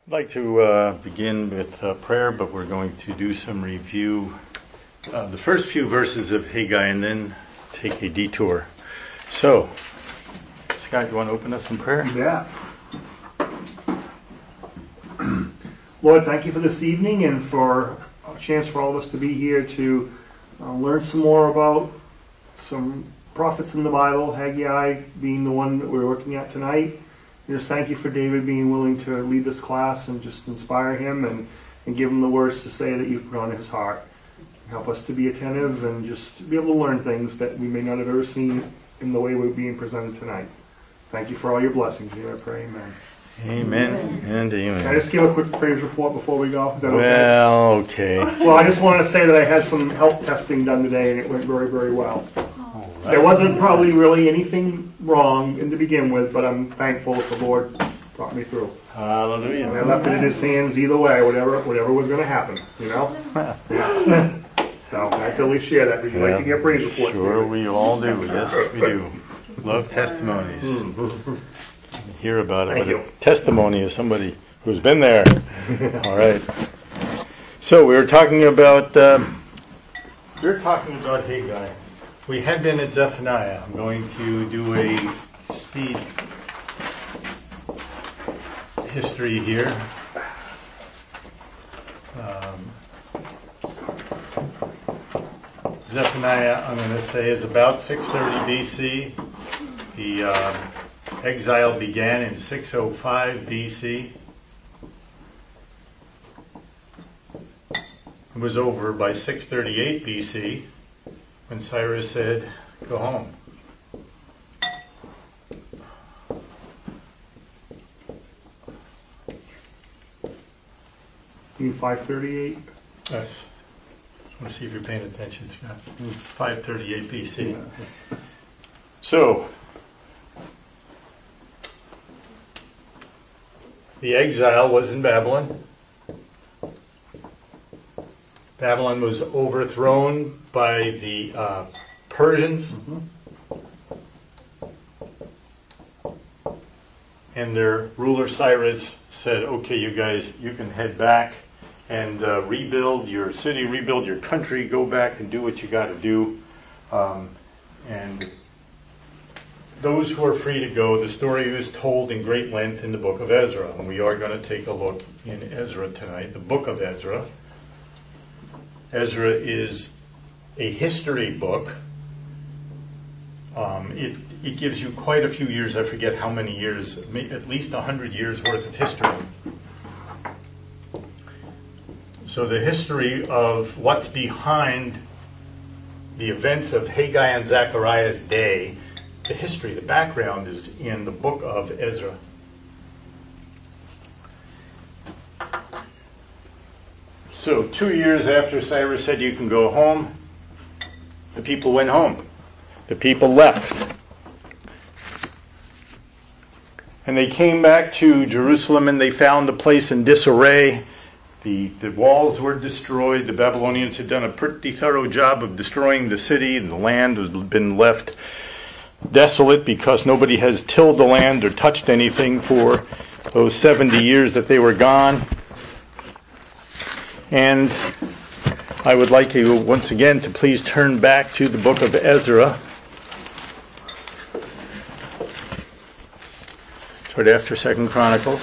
I'd like to begin with prayer, but we're going to do some review of the first few verses of Haggai and then take a detour. So, Scott, you want to open us in prayer? Yeah. Lord, thank you for this evening and for a chance for all of us to be here to learn some more about some prophets in the Bible, Haggai being the one that we're looking at tonight. Just thank you for David being willing to lead this class and just inspire him and give him the words to say that you've put on his heart. Help us to be attentive and just be able to learn things that we may not have ever seen in the way we're being presented tonight. Thank you for all your blessings. Here I pray, amen. Amen and amen. Can I just give a quick praise report before we go? Is that okay? Well, okay. Well, I just want to say that I had some health testing done today and it went very, very well. Right. There wasn't probably really anything wrong to begin with, but I'm thankful that the Lord brought me through. Hallelujah. And I left it in His hands either way, whatever was going to happen, you know? So I have to at least share that. Would you like to get praise reports? Sure, we all do. Yes, we do. Love testimonies. Hear about it. Thank you. A testimony is somebody who's been there. All right. So we were talking about Haggai. We had been at Zephaniah. I'm going to do a speed history here. Zephaniah, I'm going to say, is about 630 BC. The exile began in 605 BC. It was over by 638 BC when Cyrus said, "Go home." You 538? Yes. I want to see if you're paying attention, Scott. 538 BC. Yeah. So, the exile was in Babylon. Babylon was overthrown by the Persians. And their ruler Cyrus said, "Okay, you guys, you can head back and rebuild your city, rebuild your country, go back and do what you got to do." And those who are free to go, the story is told in great length in the book of Ezra. And we are going to take a look in Ezra tonight, the book of Ezra. Ezra is a history book. It gives you quite a few years, I forget how many years, at least 100 years worth of history. So the history of what's behind the events of Haggai and Zechariah's day, the history, the background is in the book of Ezra. So 2 years after Cyrus said you can go home, the people went home. The people left. And they came back to Jerusalem and they found the place in disarray. The walls were destroyed. The Babylonians had done a pretty thorough job of destroying the city, and the land had been left desolate because nobody has tilled the land or touched anything for those 70 years that they were gone. And I would like you once again to please turn back to the book of Ezra. Right after 2 Chronicles.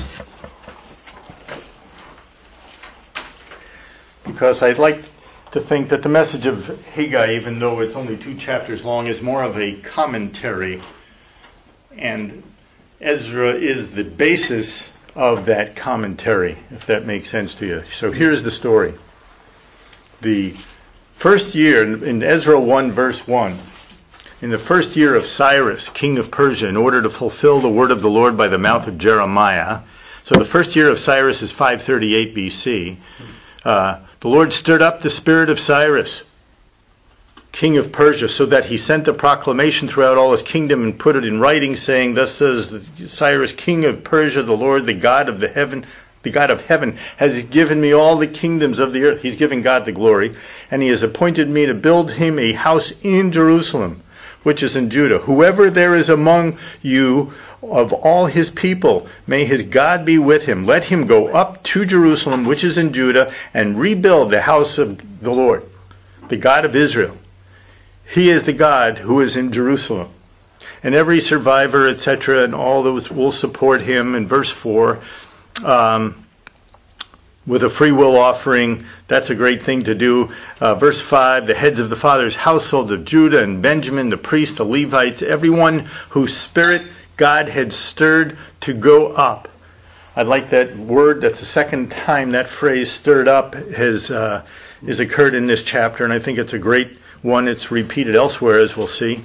Because I'd like to think that the message of Haggai, even though it's only 2 chapters long, is more of a commentary. And Ezra is the basis of that commentary, if that makes sense to you. So here's the story. The first year, in Ezra 1 verse 1, in the first year of Cyrus, king of Persia, in order to fulfill the word of the Lord by the mouth of Jeremiah. So the first year of Cyrus is 538 BC. The Lord stirred up the spirit of Cyrus, king of Persia, so that he sent a proclamation throughout all his kingdom and put it in writing, saying, "Thus says Cyrus, king of Persia, the Lord, the God of heaven, has given me all the kingdoms of the earth." He's giving God the glory. "And he has appointed me to build him a house in Jerusalem, which is in Judah. Whoever there is among you of all his people, may his God be with him. Let him go up to Jerusalem, which is in Judah, and rebuild the house of the Lord, the God of Israel. He is the God who is in Jerusalem. And every survivor, etc., and all those will support him. In verse 4, with a free will offering, that's a great thing to do. Verse 5, the heads of the fathers' household of Judah and Benjamin, the priests, the Levites, everyone whose spirit God had stirred to go up. I like that word. That's the second time that phrase "stirred up" has occurred in this chapter, and I think it's a great one. It's repeated elsewhere, as we'll see.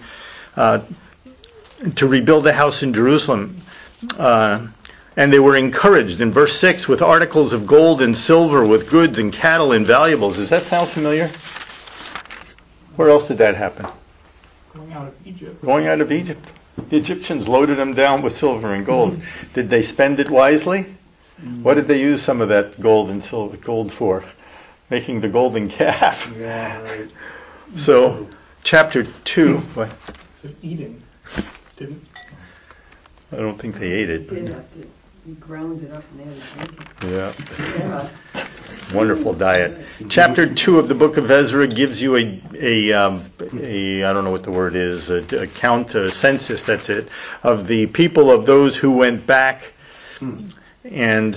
To rebuild the house in Jerusalem. And they were encouraged in verse 6 with articles of gold and silver, with goods and cattle and valuables. Does that sound familiar? Where else did that happen? Going out of Egypt. Going out of Egypt. The Egyptians loaded them down with silver and gold. Did they spend it wisely? What did they use some of that gold and silver gold for? Making the golden calf. Yeah, right. So, chapter 2. What? Eating. Didn't. I don't think they ate it. Did have to. You ground it up and they had to drink Yeah. it. Yeah. Wonderful diet. Chapter 2 of the book of Ezra gives you a I don't know what the word is, a count, a census, that's it, of the people of those who went back, and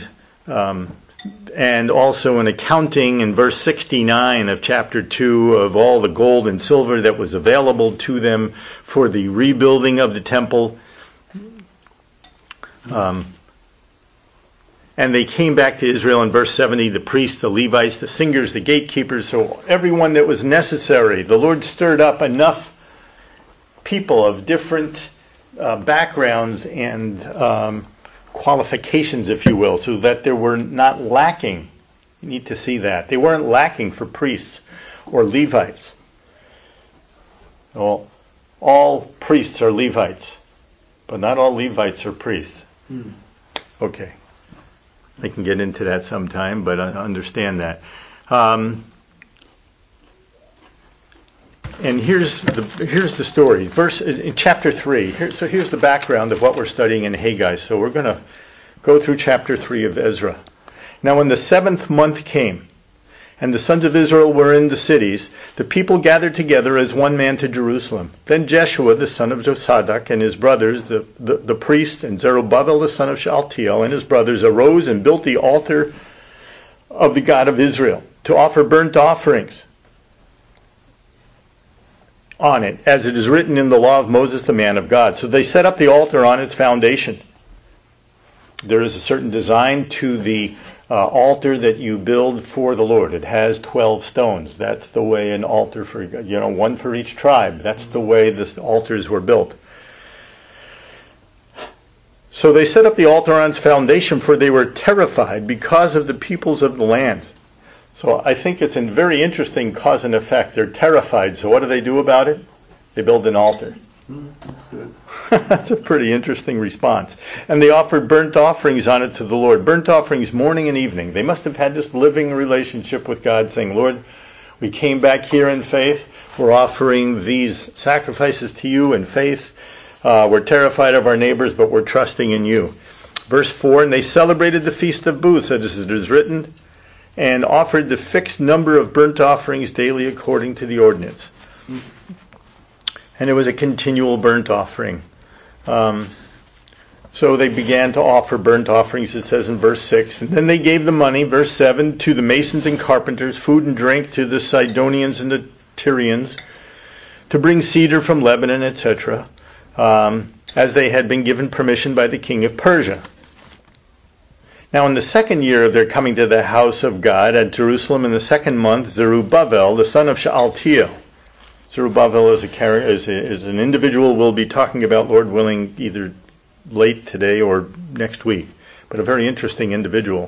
also an accounting in verse 69 of chapter 2 of all the gold and silver that was available to them for the rebuilding of the temple. And they came back to Israel in verse 70, the priests, the Levites, the singers, the gatekeepers, so everyone that was necessary. The Lord stirred up enough people of different backgrounds and qualifications, if you will, so that they were not lacking. You need to see that. They weren't lacking for priests or Levites. Well, all priests are Levites, but not all Levites are priests. Okay. I can get into that sometime, but I understand that. And here's the story. In chapter 3. Here's the background of what we're studying in Haggai. So we're going to go through chapter 3 of Ezra. Now when the 7th month came, and the sons of Israel were in the cities, the people gathered together as one man to Jerusalem. Then Jeshua, the son of Josadak, and his brothers, the priest, and Zerubbabel, the son of Shealtiel, and his brothers, arose and built the altar of the God of Israel to offer burnt offerings on it, as it is written in the law of Moses, the man of God. So they set up the altar on its foundation. There is a certain design to the altar that you build for the Lord. It has 12 stones. That's the way an altar for, one for each tribe. That's the way the altars were built. So they set up the altar on its foundation, for they were terrified because of the peoples of the lands. So I think it's a very interesting cause and effect. They're terrified. So what do they do about it? They build an altar. That's a pretty interesting response. And they offered burnt offerings on it to the Lord. Burnt offerings morning and evening. They must have had this living relationship with God, saying, Lord, we came back here in faith. We're offering these sacrifices to you in faith. We're terrified of our neighbors, but we're trusting in you. Verse 4, and they celebrated the Feast of Booths, as it is written, and offered the fixed number of burnt offerings daily according to the ordinance. And it was a continual burnt offering. So they began to offer burnt offerings, it says in verse 6. And then they gave the money, verse 7, to the masons and carpenters, food and drink to the Sidonians and the Tyrians, to bring cedar from Lebanon, etc., as they had been given permission by the king of Persia. Now in the second year of their coming to the house of God at Jerusalem in the 2nd month, Zerubbabel, the son of Shealtiel. Zerubbabel is an individual we'll be talking about, Lord willing, either late today or next week, but a very interesting individual.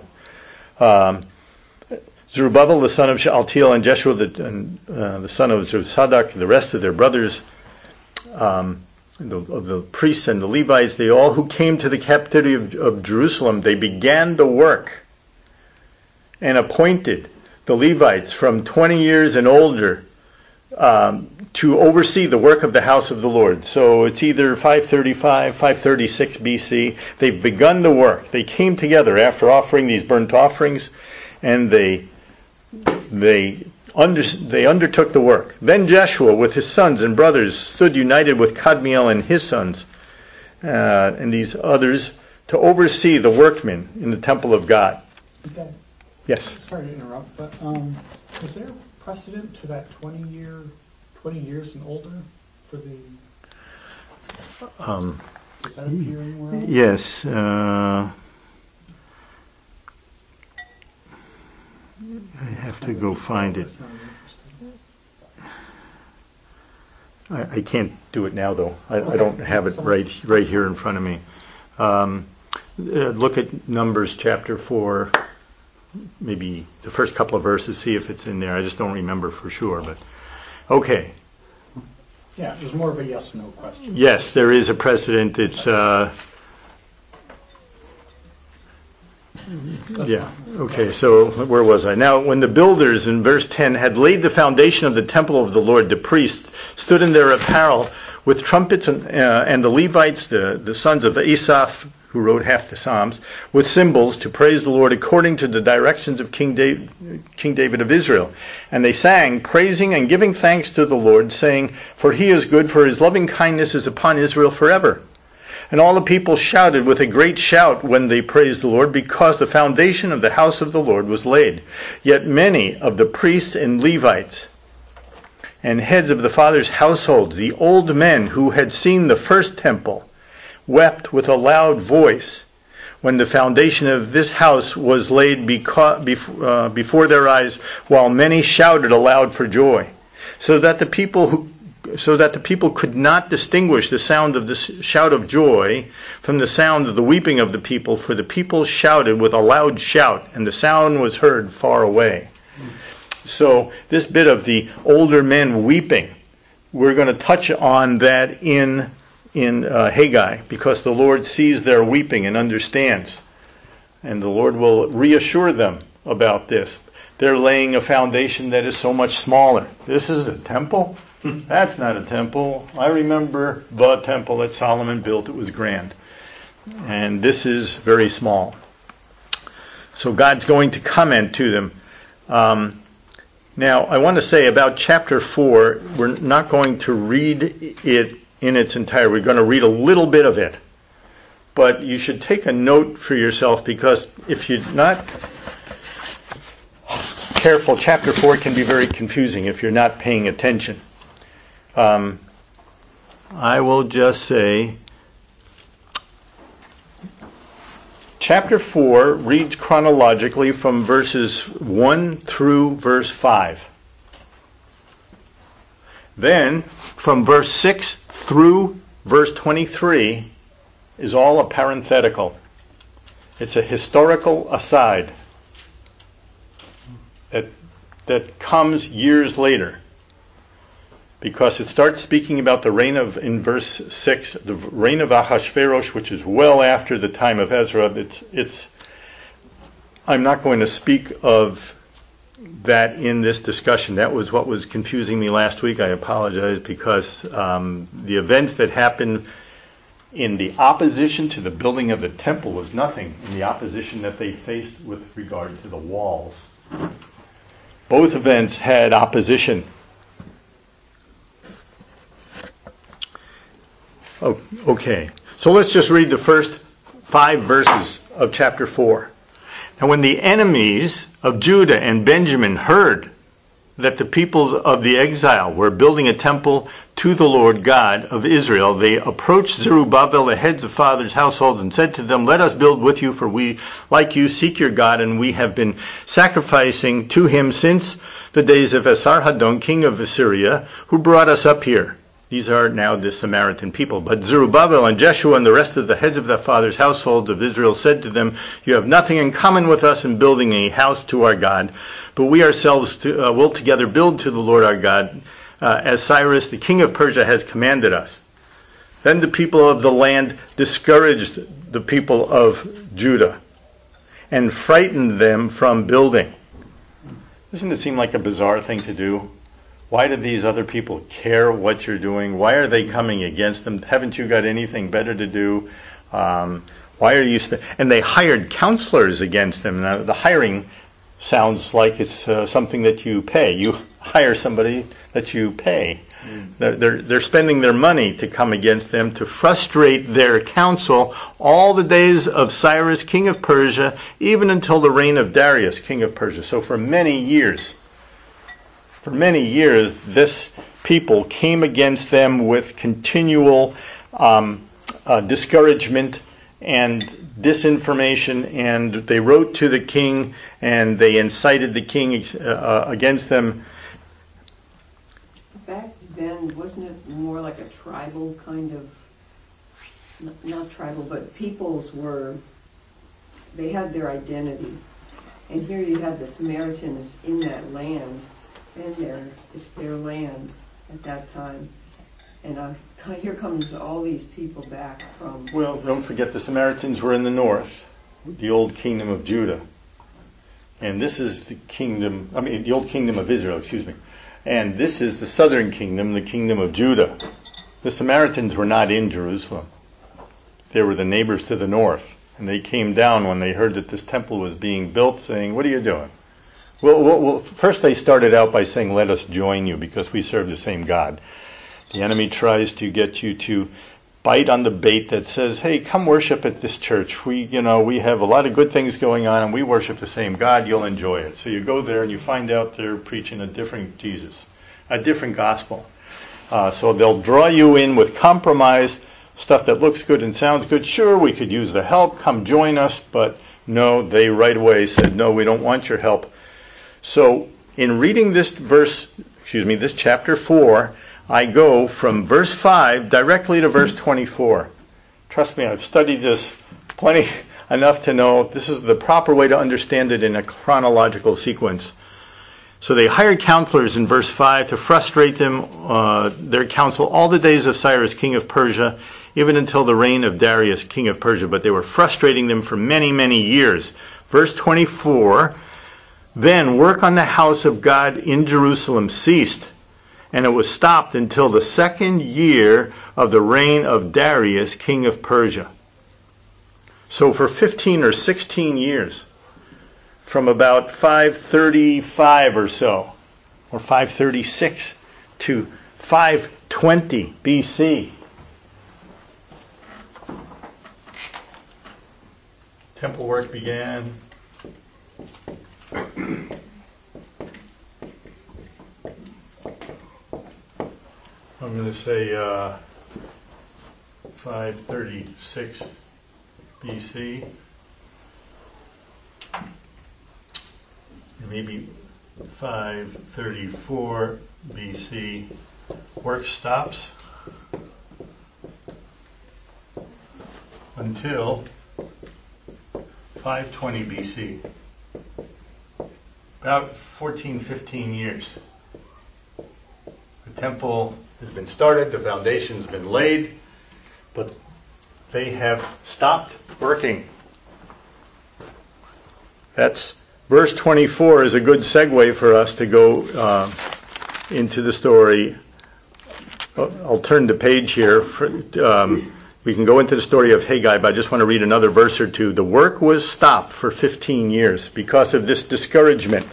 Zerubbabel, the son of Shealtiel, and Jeshua, the son of Josadak, the rest of their brothers, of the priests and the Levites, they all who came to the captivity of Jerusalem, they began the work and appointed the Levites from 20 years and older to oversee the work of the house of the Lord. So it's either 535, 536 BC. They've begun the work. They came together after offering these burnt offerings, and they undertook the work. Then Jeshua with his sons and brothers stood united with Kadmiel and his sons and these others to oversee the workmen in the temple of God. Okay. Yes. Sorry to interrupt, but is there precedent to that 20 years and older for the? Does that appear anywhere else? Yes. I have to go find it. I can't do it now, though. I don't have it right here in front of me. Look at Numbers chapter 4, maybe the first couple of verses, see if it's in there. I just don't remember for sure, but okay. Yeah, it was more of a yes/no question. Yes, there is a precedent. It's yeah. Okay, so where was I? Now, when the builders, in verse 10, had laid the foundation of the temple of the Lord, the priests stood in their apparel with trumpets, and the Levites, the sons of Asaph, who wrote half the Psalms, with cymbals to praise the Lord according to the directions of King David of Israel. And they sang, praising and giving thanks to the Lord, saying, "For he is good, for his loving kindness is upon Israel forever." And all the people shouted with a great shout when they praised the Lord, because the foundation of the house of the Lord was laid. Yet many of the priests and Levites and heads of the fathers' households, the old men who had seen the first temple, wept with a loud voice when the foundation of this house was laid before their eyes, while many shouted aloud for joy, so that the people could not distinguish the sound of the shout of joy from the sound of the weeping of the people, for the people shouted with a loud shout, and the sound was heard far away. So this bit of the older men weeping, we're going to touch on that in Haggai, because the Lord sees their weeping and understands. And the Lord will reassure them about this. They're laying a foundation that is so much smaller. This is a temple? That's not a temple. I remember the temple that Solomon built. It was grand. And this is very small. So God's going to comment to them. Now, I want to say about chapter 4, we're not going to read it in its entirety. We're going to read a little bit of it. But you should take a note for yourself, because if you're not careful, chapter 4 can be very confusing if you're not paying attention. I will just say, chapter 4 reads chronologically from verses 1 through verse 5. Then, from verse 6 through verse 23 is all a parenthetical. It's a historical aside that comes years later, because it starts speaking about the reign of, in verse 6, the reign of Ahasuerus, which is well after the time of Ezra. I'm not going to speak of that in this discussion. That was what was confusing me last week. I apologize, because the events that happened in the opposition to the building of the temple was nothing in the opposition that they faced with regard to the walls. Both events had opposition. Oh, okay, so let's just read the first 5 verses of chapter 4. And when the enemies of Judah and Benjamin heard that the people of the exile were building a temple to the Lord God of Israel, they approached Zerubbabel, the heads of fathers' households, and said to them, "Let us build with you, for we, like you, seek your God, and we have been sacrificing to him since the days of Esarhaddon, king of Assyria, who brought us up here." These are now the Samaritan people. But Zerubbabel and Jeshua and the rest of the heads of the fathers' households of Israel said to them, "You have nothing in common with us in building a house to our God, but we ourselves will together build to the Lord our God, as Cyrus, the king of Persia, has commanded us." Then the people of the land discouraged the people of Judah and frightened them from building. Doesn't it seem like a bizarre thing to do? Why do these other people care what you're doing? Why are they coming against them? Haven't you got anything better to do? Why are you... And they hired counselors against them. Now, the hiring sounds like it's something that you pay. You hire somebody that you pay. They're spending their money to come against them, to frustrate their counsel all the days of Cyrus, king of Persia, even until the reign of Darius, king of Persia. So for many years, this people came against them with continual discouragement and disinformation, and they wrote to the king, and they incited the king against them. Back then, wasn't it more like a tribal kind of, not tribal, but peoples they had their identity. And here you have the Samaritans in that land, and it's their land at that time. And here comes all these people back from... Well, don't forget the Samaritans were in the north, the old kingdom of Judah. And this is the old kingdom of Israel, excuse me. And this is the southern kingdom, the kingdom of Judah. The Samaritans were not in Jerusalem. They were the neighbors to the north. And they came down when they heard that this temple was being built, saying, "What are you doing?" Well, first they started out by saying, "Let us join you because we serve the same God." The enemy tries to get you to bite on the bait that says, "Hey, come worship at this church. We have a lot of good things going on and we worship the same God. You'll enjoy it." So you go there and you find out they're preaching a different Jesus, a different gospel. So they'll draw you in with compromise, stuff that looks good and sounds good. Sure, we could use the help. Come join us. But no, they right away said, "No, we don't want your help." So in reading this chapter 4, I go from verse 5 directly to verse 24. Trust me, I've studied this plenty enough to know this is the proper way to understand it in a chronological sequence. So they hired counselors in verse 5 to frustrate them, their counsel, all the days of Cyrus, king of Persia, even until the reign of Darius, king of Persia. But they were frustrating them for many, many years. Verse 24, then work on the house of God in Jerusalem ceased, and it was stopped until the second year of the reign of Darius, king of Persia. So for 15 or 16 years, from about 535 or so, or 536 to 520 BC, temple work began. I'm going to say 536 BC, maybe 534 BC. Work stops until 520 BC. About 14, 15 years. The temple has been started, the foundation's been laid, but they have stopped working. That's verse 24 is a good segue for us to go into the story. I'll turn the page here. We can go into the story of Haggai, but I just want to read another verse or two. The work was stopped for 15 years because of this discouragement.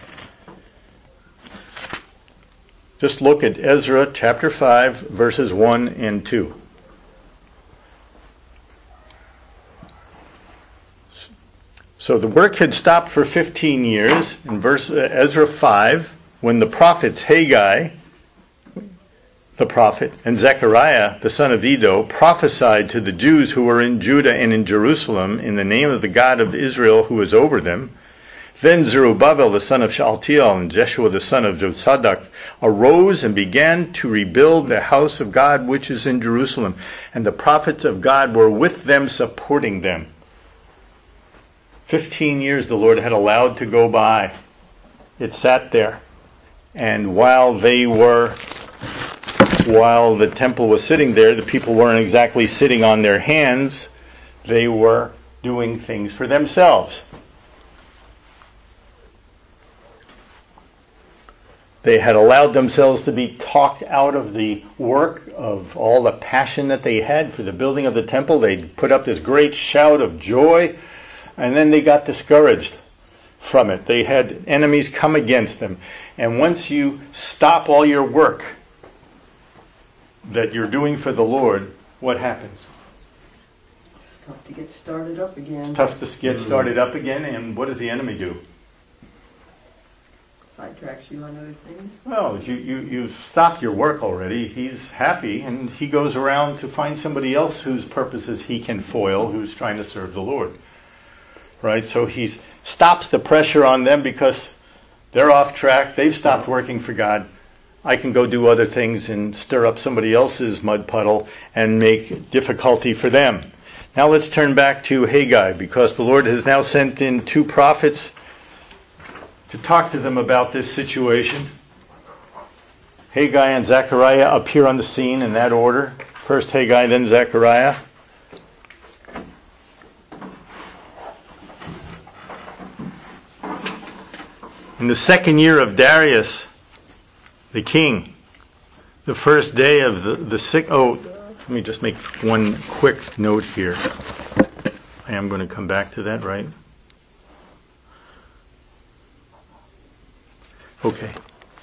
Just look at Ezra chapter 5, verses 1 and 2. So the work had stopped for 15 years in Ezra 5, when the prophets Haggai, the prophet, and Zechariah, the son of Iddo, prophesied to the Jews who were in Judah and in Jerusalem in the name of the God of Israel who was over them. Then Zerubbabel, the son of Shealtiel, and Jeshua, the son of Josadak, arose and began to rebuild the house of God which is in Jerusalem. And the prophets of God were with them, supporting them. 15 years the Lord had allowed to go by. It sat there. And while the temple was sitting there, the people weren't exactly sitting on their hands. They were doing things for themselves. They had allowed themselves to be talked out of the work of all the passion that they had for the building of the temple. They put up this great shout of joy, and then they got discouraged from it. They had enemies come against them. And once you stop all your work that you're doing for the Lord, what happens? It's tough to get started up again. It's tough to get started up again, and what does the enemy do? Sidetracks you on other things. Well, you've stopped your work already. He's happy, and he goes around to find somebody else whose purposes he can foil, who's trying to serve the Lord. Right? So he stops the pressure on them because they're off track. They've stopped working for God. I can go do other things and stir up somebody else's mud puddle and make difficulty for them. Now let's turn back to Haggai, because the Lord has now sent in 2 prophets to talk to them about this situation. Haggai and Zechariah appear on the scene in that order. First Haggai, then Zechariah. In the 2nd year of Darius, the king, the first day of the sixth... Oh, let me just make one quick note here. I am going to come back to that, right? Okay.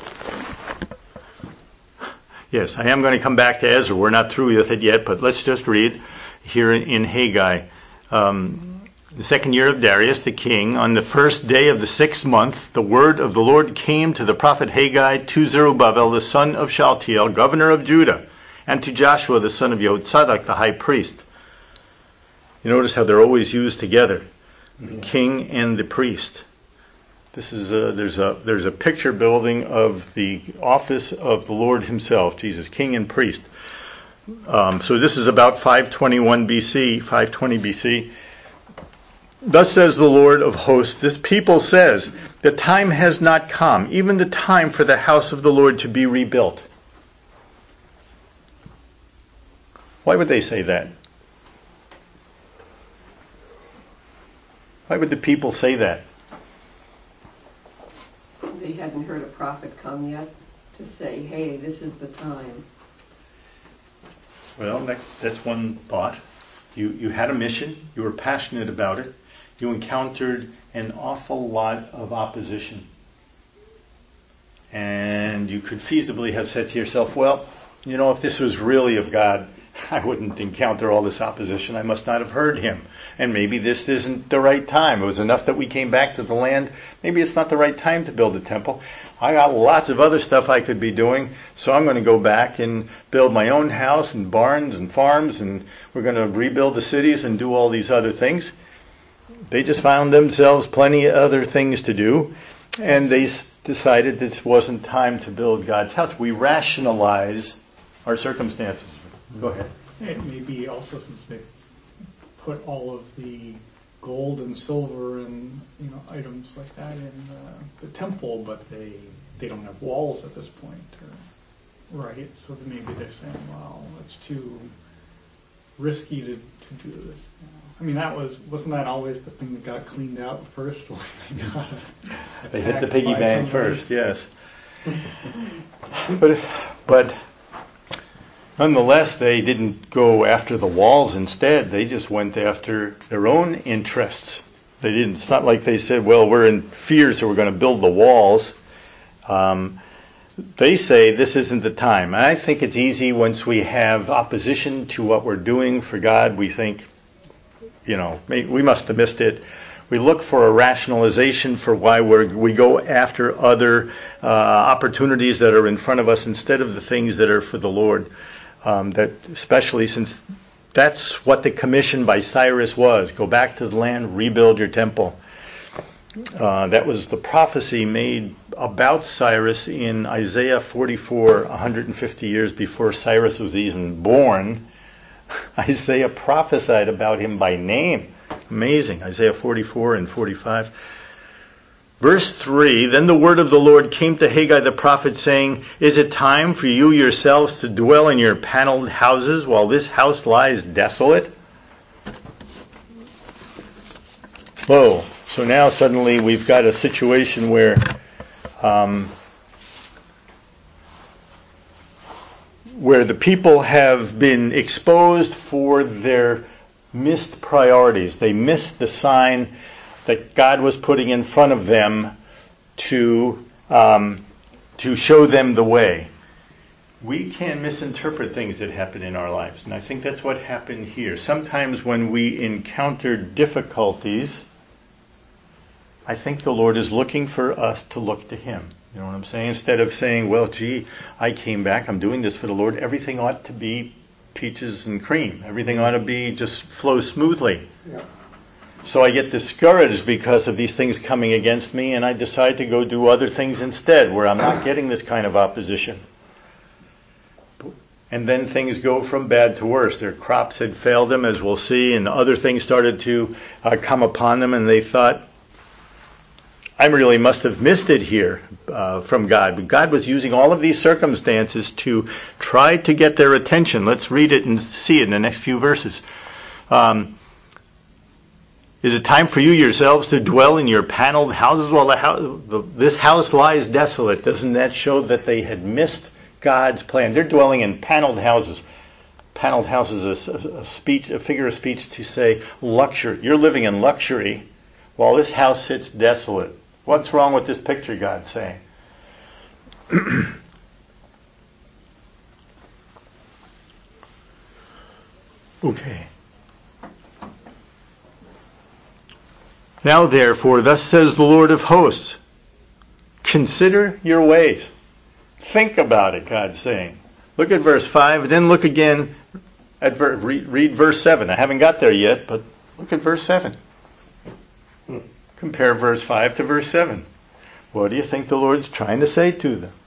Yes, I am going to come back to Ezra. We're not through with it yet, but let's just read here in Haggai. The 2nd year of Darius the king, on the first day of the 6th month, the word of the Lord came to the prophet Haggai to Zerubbabel, the son of Shealtiel, governor of Judah, and to Joshua, the son of Jehozadak, the high priest. You notice how they're always used together, the king and the priest. This is there's a picture building of the office of the Lord himself, Jesus, king and priest. So this is about 521 BC, 520 BC. Thus says the Lord of hosts, this people says, the time has not come, even the time for the house of the Lord to be rebuilt. Why would they say that? Why would the people say that? They hadn't heard a prophet come yet to say, hey, this is the time. Well, that's one thought. You had a mission. You were passionate about it. You encountered an awful lot of opposition. And you could feasibly have said to yourself, well, if this was really of God, I wouldn't encounter all this opposition. I must not have heard him. And maybe this isn't the right time. It was enough that we came back to the land. Maybe it's not the right time to build a temple. I got lots of other stuff I could be doing, so I'm going to go back and build my own house and barns and farms, and we're going to rebuild the cities and do all these other things. They just found themselves plenty of other things to do, and they decided this wasn't time to build God's house. We rationalize our circumstances. Go ahead. It may be also since they put all of the gold and silver and items like that in the temple, but they don't have walls at this point, right? So then maybe they're saying, well, it's too risky to do this. I mean, wasn't that always the thing that got cleaned out first when they hit the piggy bank first, yes. But nonetheless, they didn't go after the walls. Instead, they just went after their own interests. They didn't. It's not like they said, well, we're in fear, so we're going to build the walls. They say this isn't the time. I think it's easy once we have opposition to what we're doing for God. We think, we must have missed it. We look for a rationalization for why we go after other opportunities that are in front of us instead of the things that are for the Lord. That especially since that's what the commission by Cyrus was. Go back to the land, rebuild your temple. That was the prophecy made about Cyrus in Isaiah 44, 150 years before Cyrus was even born. Isaiah prophesied about him by name. Amazing. Isaiah 44 and 45. Verse 3, then the word of the Lord came to Haggai the prophet, saying, is it time for you yourselves to dwell in your paneled houses while this house lies desolate? Whoa. So now suddenly we've got a situation where where the people have been exposed for their missed priorities. They missed the sign that God was putting in front of them to show them the way. We can misinterpret things that happen in our lives, and I think that's what happened here. Sometimes when we encounter difficulties, I think the Lord is looking for us to look to Him. You know what I'm saying? Instead of saying, well, gee, I came back, I'm doing this for the Lord, everything ought to be peaches and cream. Everything ought to be just flow smoothly. Yeah. So I get discouraged because of these things coming against me, and I decide to go do other things instead where I'm not getting this kind of opposition. And then things go from bad to worse. Their crops had failed them, as we'll see, and other things started to come upon them, and they thought, I really must have missed it here from God. But God was using all of these circumstances to try to get their attention. Let's read it and see it in the next few verses. Is it time for you yourselves to dwell in your paneled houses while this house lies desolate? Doesn't that show that they had missed God's plan? They're dwelling in paneled houses. Paneled houses is a figure of speech to say luxury. You're living in luxury while this house sits desolate. What's wrong with this picture, God's saying? Okay. Now therefore, thus says the Lord of hosts, consider your ways. Think about it, God's saying. Look at verse 5, then look again at read verse 7. I haven't got there yet, but look at verse 7. Compare verse 5 to verse 7. What do you think the Lord's trying to say to them?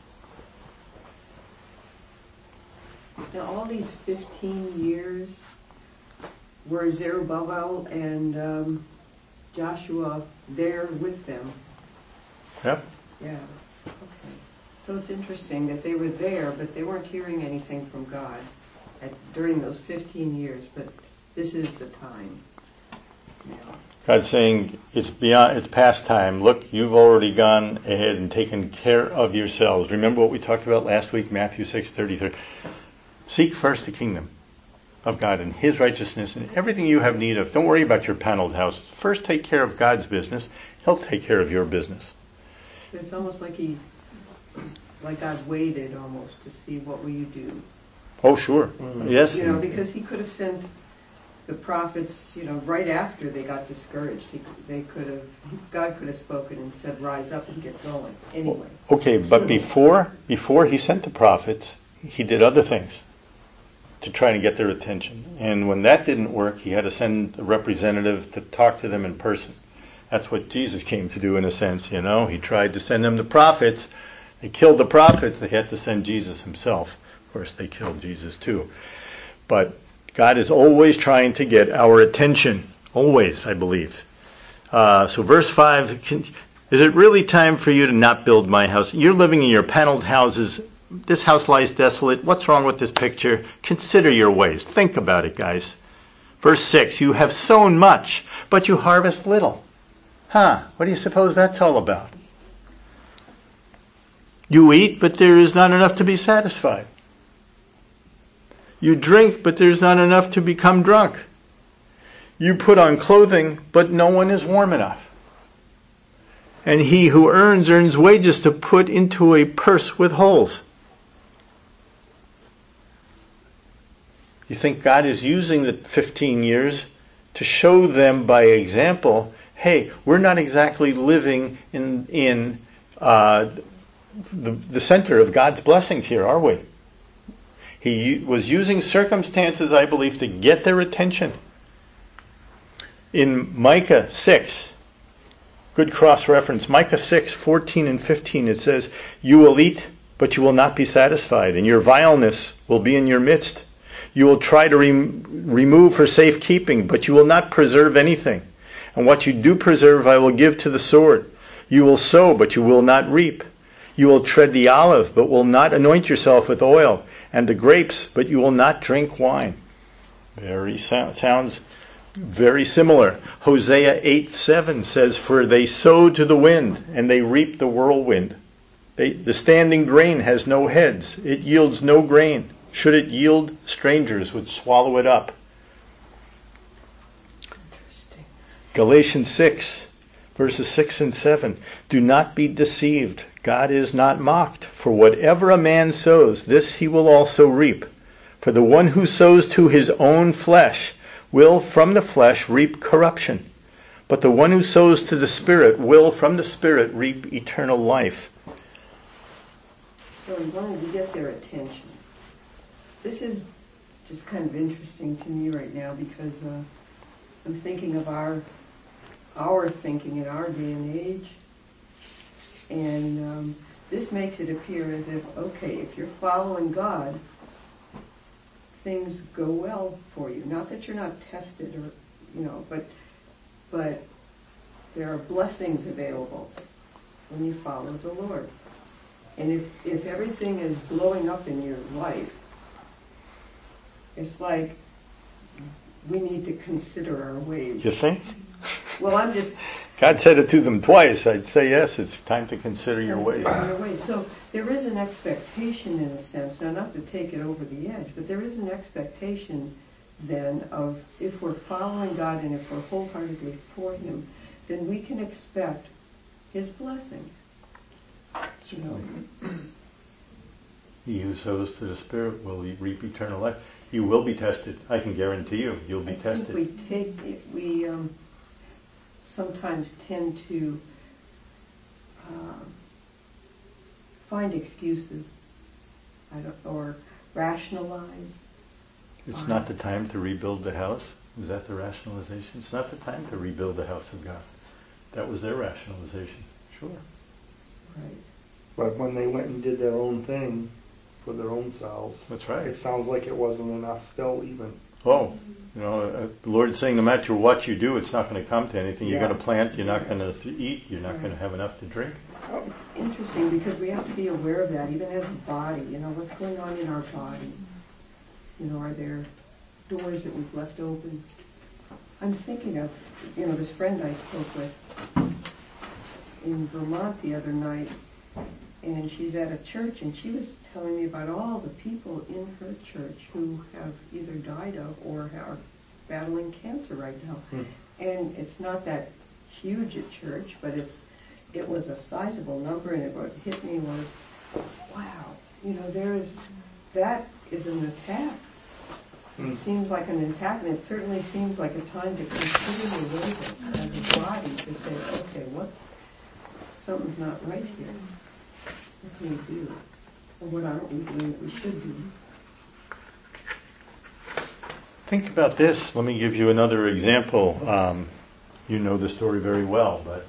Now, all these 15 years were Zerubbabel and Joshua there with them. Yep. Yeah. Okay. So it's interesting that they were there, but they weren't hearing anything from God during those 15 years. But this is the time. Yeah. God's saying it's past time. Look, you've already gone ahead and taken care of yourselves. Remember what we talked about last week, Matthew 6:33. Seek first the kingdom of God and His righteousness and everything you have need of. Don't worry about your paneled houses. First take care of God's business. He'll take care of your business. It's almost like God waited almost to see what will you do. Oh, sure. Mm-hmm. Yes. Because He could have sent the prophets, right after they got discouraged. God could have spoken and said, rise up and get going. Anyway. Okay, but before He sent the prophets, He did other things to try and get their attention. And when that didn't work, He had to send a representative to talk to them in person. That's what Jesus came to do in a sense, He tried to send them the prophets. They killed the prophets. They had to send Jesus Himself. Of course, they killed Jesus too. But God is always trying to get our attention. Always, I believe. So verse 5, is it really time for you to not build my house? You're living in your paneled houses. This house lies desolate. What's wrong with this picture? Consider your ways. Think about it, guys. Verse 6, you have sown much, but you harvest little. What do you suppose that's all about? You eat, but there is not enough to be satisfied. You drink, but there's not enough to become drunk. You put on clothing, but no one is warm enough. And he who earns wages to put into a purse with holes. You think God is using the 15 years to show them by example, hey, we're not exactly living in the center of God's blessings here, are we? He was using circumstances, I believe, to get their attention. In Micah 6, good cross-reference, Micah 6, 14 and 15, it says, you will eat, but you will not be satisfied, and your vileness will be in your midst. You will try to remove for safekeeping, but you will not preserve anything. And what you do preserve I will give to the sword. You will sow, but you will not reap. You will tread the olive, but will not anoint yourself with oil, and the grapes, but you will not drink wine. Sounds very similar. Hosea 8:7 says, for they sow to the wind, and they reap the whirlwind. The standing grain has no heads. It yields no grain. Should it yield, strangers would swallow it up. Galatians 6, verses 6 and 7. Do not be deceived. God is not mocked. For whatever a man sows, this he will also reap. For the one who sows to his own flesh will from the flesh reap corruption. But the one who sows to the Spirit will from the Spirit reap eternal life. So he wanted to get their attention. This is just kind of interesting to me right now because I'm thinking of our thinking in our day and age. And this makes it appear as if, okay, if you're following God, things go well for you. Not that you're not tested or, but there are blessings available when you follow the Lord. And if everything is blowing up in your life, it's like we need to consider our ways. You think? Well, I'm just... God said it to them twice. I'd say yes, it's time to consider your ways. So there is an expectation in a sense, now not to take it over the edge, but there is an expectation then of if we're following God and if we're wholeheartedly for Him, then we can expect His blessings. He who sows to the Spirit will reap eternal life. You will be tested. I can guarantee you, you'll be tested. We sometimes tend to find excuses, or rationalize. It's not the time to rebuild the house. Is that the rationalization? It's not the time to rebuild the house of God. That was their rationalization. Sure. Right. But when they went and did their own thing for their own selves, that's right. It sounds like it wasn't enough still even. Oh, the Lord is saying no matter what you do, it's not going to come to anything. You're going to plant, you're not going to eat, you're not going to have enough to drink. It's interesting because we have to be aware of that, even as a body. What's going on in our body? Are there doors that we've left open? I'm thinking of, this friend I spoke with in Vermont the other night, and she's at a church, and she was telling me about all the people in her church who have either died of or are battling cancer right now. And it's not that huge a church, but it was a sizable number, and what hit me was, wow, that is an attack. It seems like an attack, and it certainly seems like a time to consider the ways as a body to say, okay, something's not right here. What can we do? Or what aren't we doing that we should do? Think about this. Let me give you another example. You know the story very well, but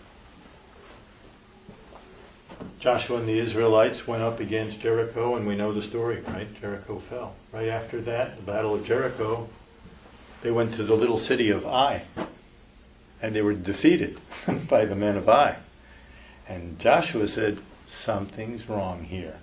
Joshua and the Israelites went up against Jericho, and we know the story, right? Jericho fell. Right after that, the Battle of Jericho, they went to the little city of Ai, and they were defeated by the men of Ai. And Joshua said, something's wrong here.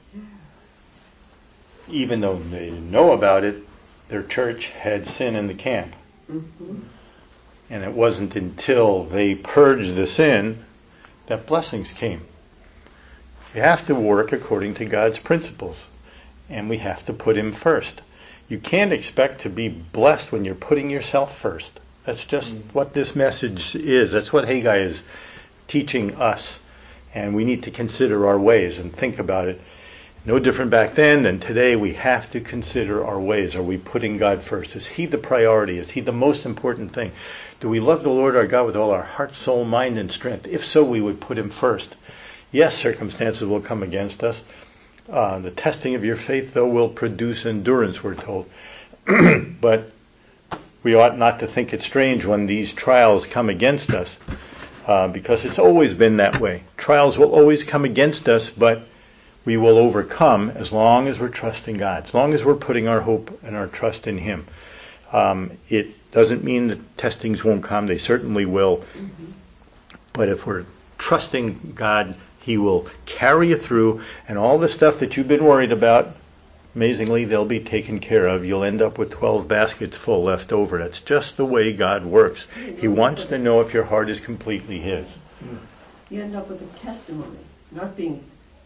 Even though they didn't know about it, their church had sin in the camp. Mm-hmm. And it wasn't until they purged the sin that blessings came. We have to work according to God's principles, and we have to put Him first. You can't expect to be blessed when you're putting yourself first. That's just what this message is. That's what Haggai is teaching us. And we need to consider our ways and think about it. No different back then than today. We have to consider our ways. Are we putting God first? Is He the priority? Is He the most important thing? Do we love the Lord our God with all our heart, soul, mind, and strength? If so, we would put Him first. Yes, circumstances will come against us. The testing of your faith, though, will produce endurance, we're told. But we ought not to think it strange when these trials come against us, because it's always been that way. Trials will always come against us, but we will overcome as long as we're trusting God, as long as we're putting our hope and our trust in Him. It doesn't mean that testings won't come. They certainly will. Mm-hmm. But if we're trusting God, He will carry you through, and all the stuff that you've been worried about, amazingly, they'll be taken care of. You'll end up with 12 baskets full left over. That's just the way God works. He wants to know if your heart is completely His. You end up with a testimony, not being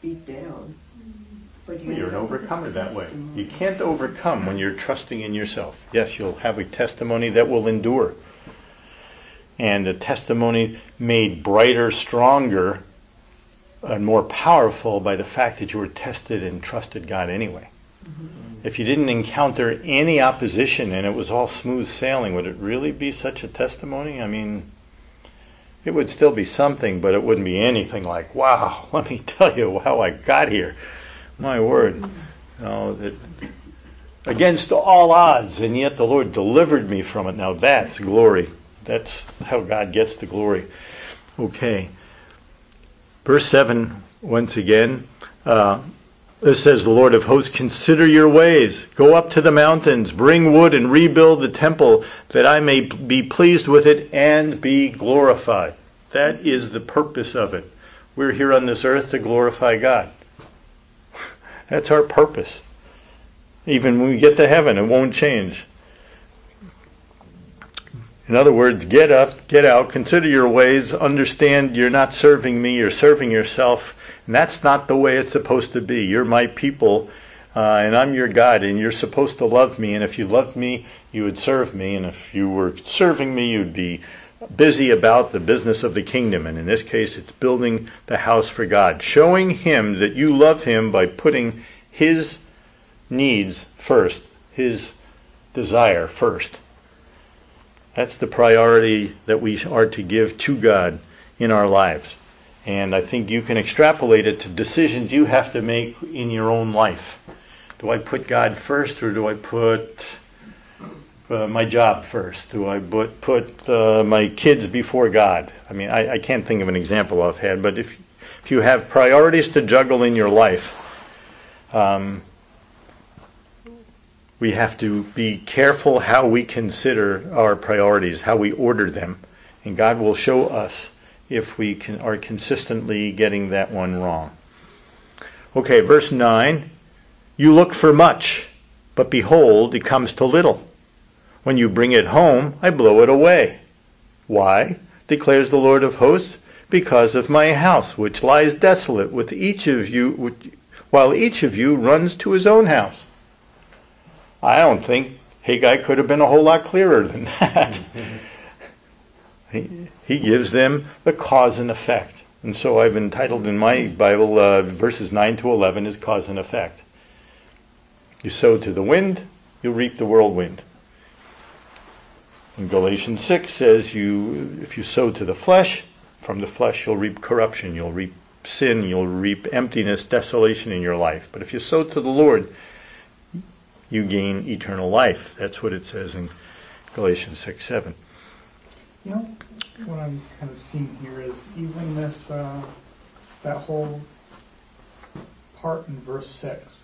beat down. But You're an end up with a overcomer that way. testimony. You can't overcome when you're trusting in yourself. Yes, you'll have a testimony that will endure. And a testimony made brighter, stronger, and more powerful by the fact that you were tested and trusted God anyway. Mm-hmm. If you didn't encounter any opposition and it was all smooth sailing, would it really be such a testimony? I mean, it would still be something, but it wouldn't be anything like, wow, let me tell you how I got here. My word. Against all odds, and yet the Lord delivered me from it. Now that's glory. That's how God gets the glory. Okay. Verse 7, once again, it says, the Lord of hosts, consider your ways. Go up to the mountains, bring wood and rebuild the temple, that I may be pleased with it and be glorified. That is the purpose of it. We're here on this earth to glorify God. That's our purpose. Even when we get to heaven, it won't change. In other words, get up, get out, consider your ways, understand you're not serving me, you're serving yourself, and that's not the way it's supposed to be. You're my people, and I'm your God, and you're supposed to love me, and if you loved me, you would serve me, and if you were serving me, you'd be busy about the business of the kingdom, and in this case, it's building the house for God, showing Him that you love Him by putting His needs first, His desire first. That's the priority that we are to give to God in our lives. And I think you can extrapolate it to decisions you have to make in your own life. Do I put God first, or do I put my job first? Do I put my kids before God? I mean, I can't think of an example offhand, but if you have priorities to juggle in your life, we have to be careful how we consider our priorities, how we order them. And God will show us if we are consistently getting that one wrong. Okay, verse 9. You look for much, but behold, it comes to little. When you bring it home, I blow it away. Why? Declares the Lord of hosts. Because of my house, which lies desolate, with each of you, while each of you runs to his own house. I don't think Haggai could have been a whole lot clearer than that. He gives them the cause and effect. And so I've entitled in my Bible, verses 9 to 11 is cause and effect. You sow to the wind, you'll reap the whirlwind. And Galatians 6 says if you sow to the flesh, from the flesh you'll reap corruption, you'll reap sin, you'll reap emptiness, desolation in your life. But if you sow to the Lord, you gain eternal life. That's what it says in Galatians 6:7. You know, what I'm kind of seeing here is even this, that whole part in verse 6,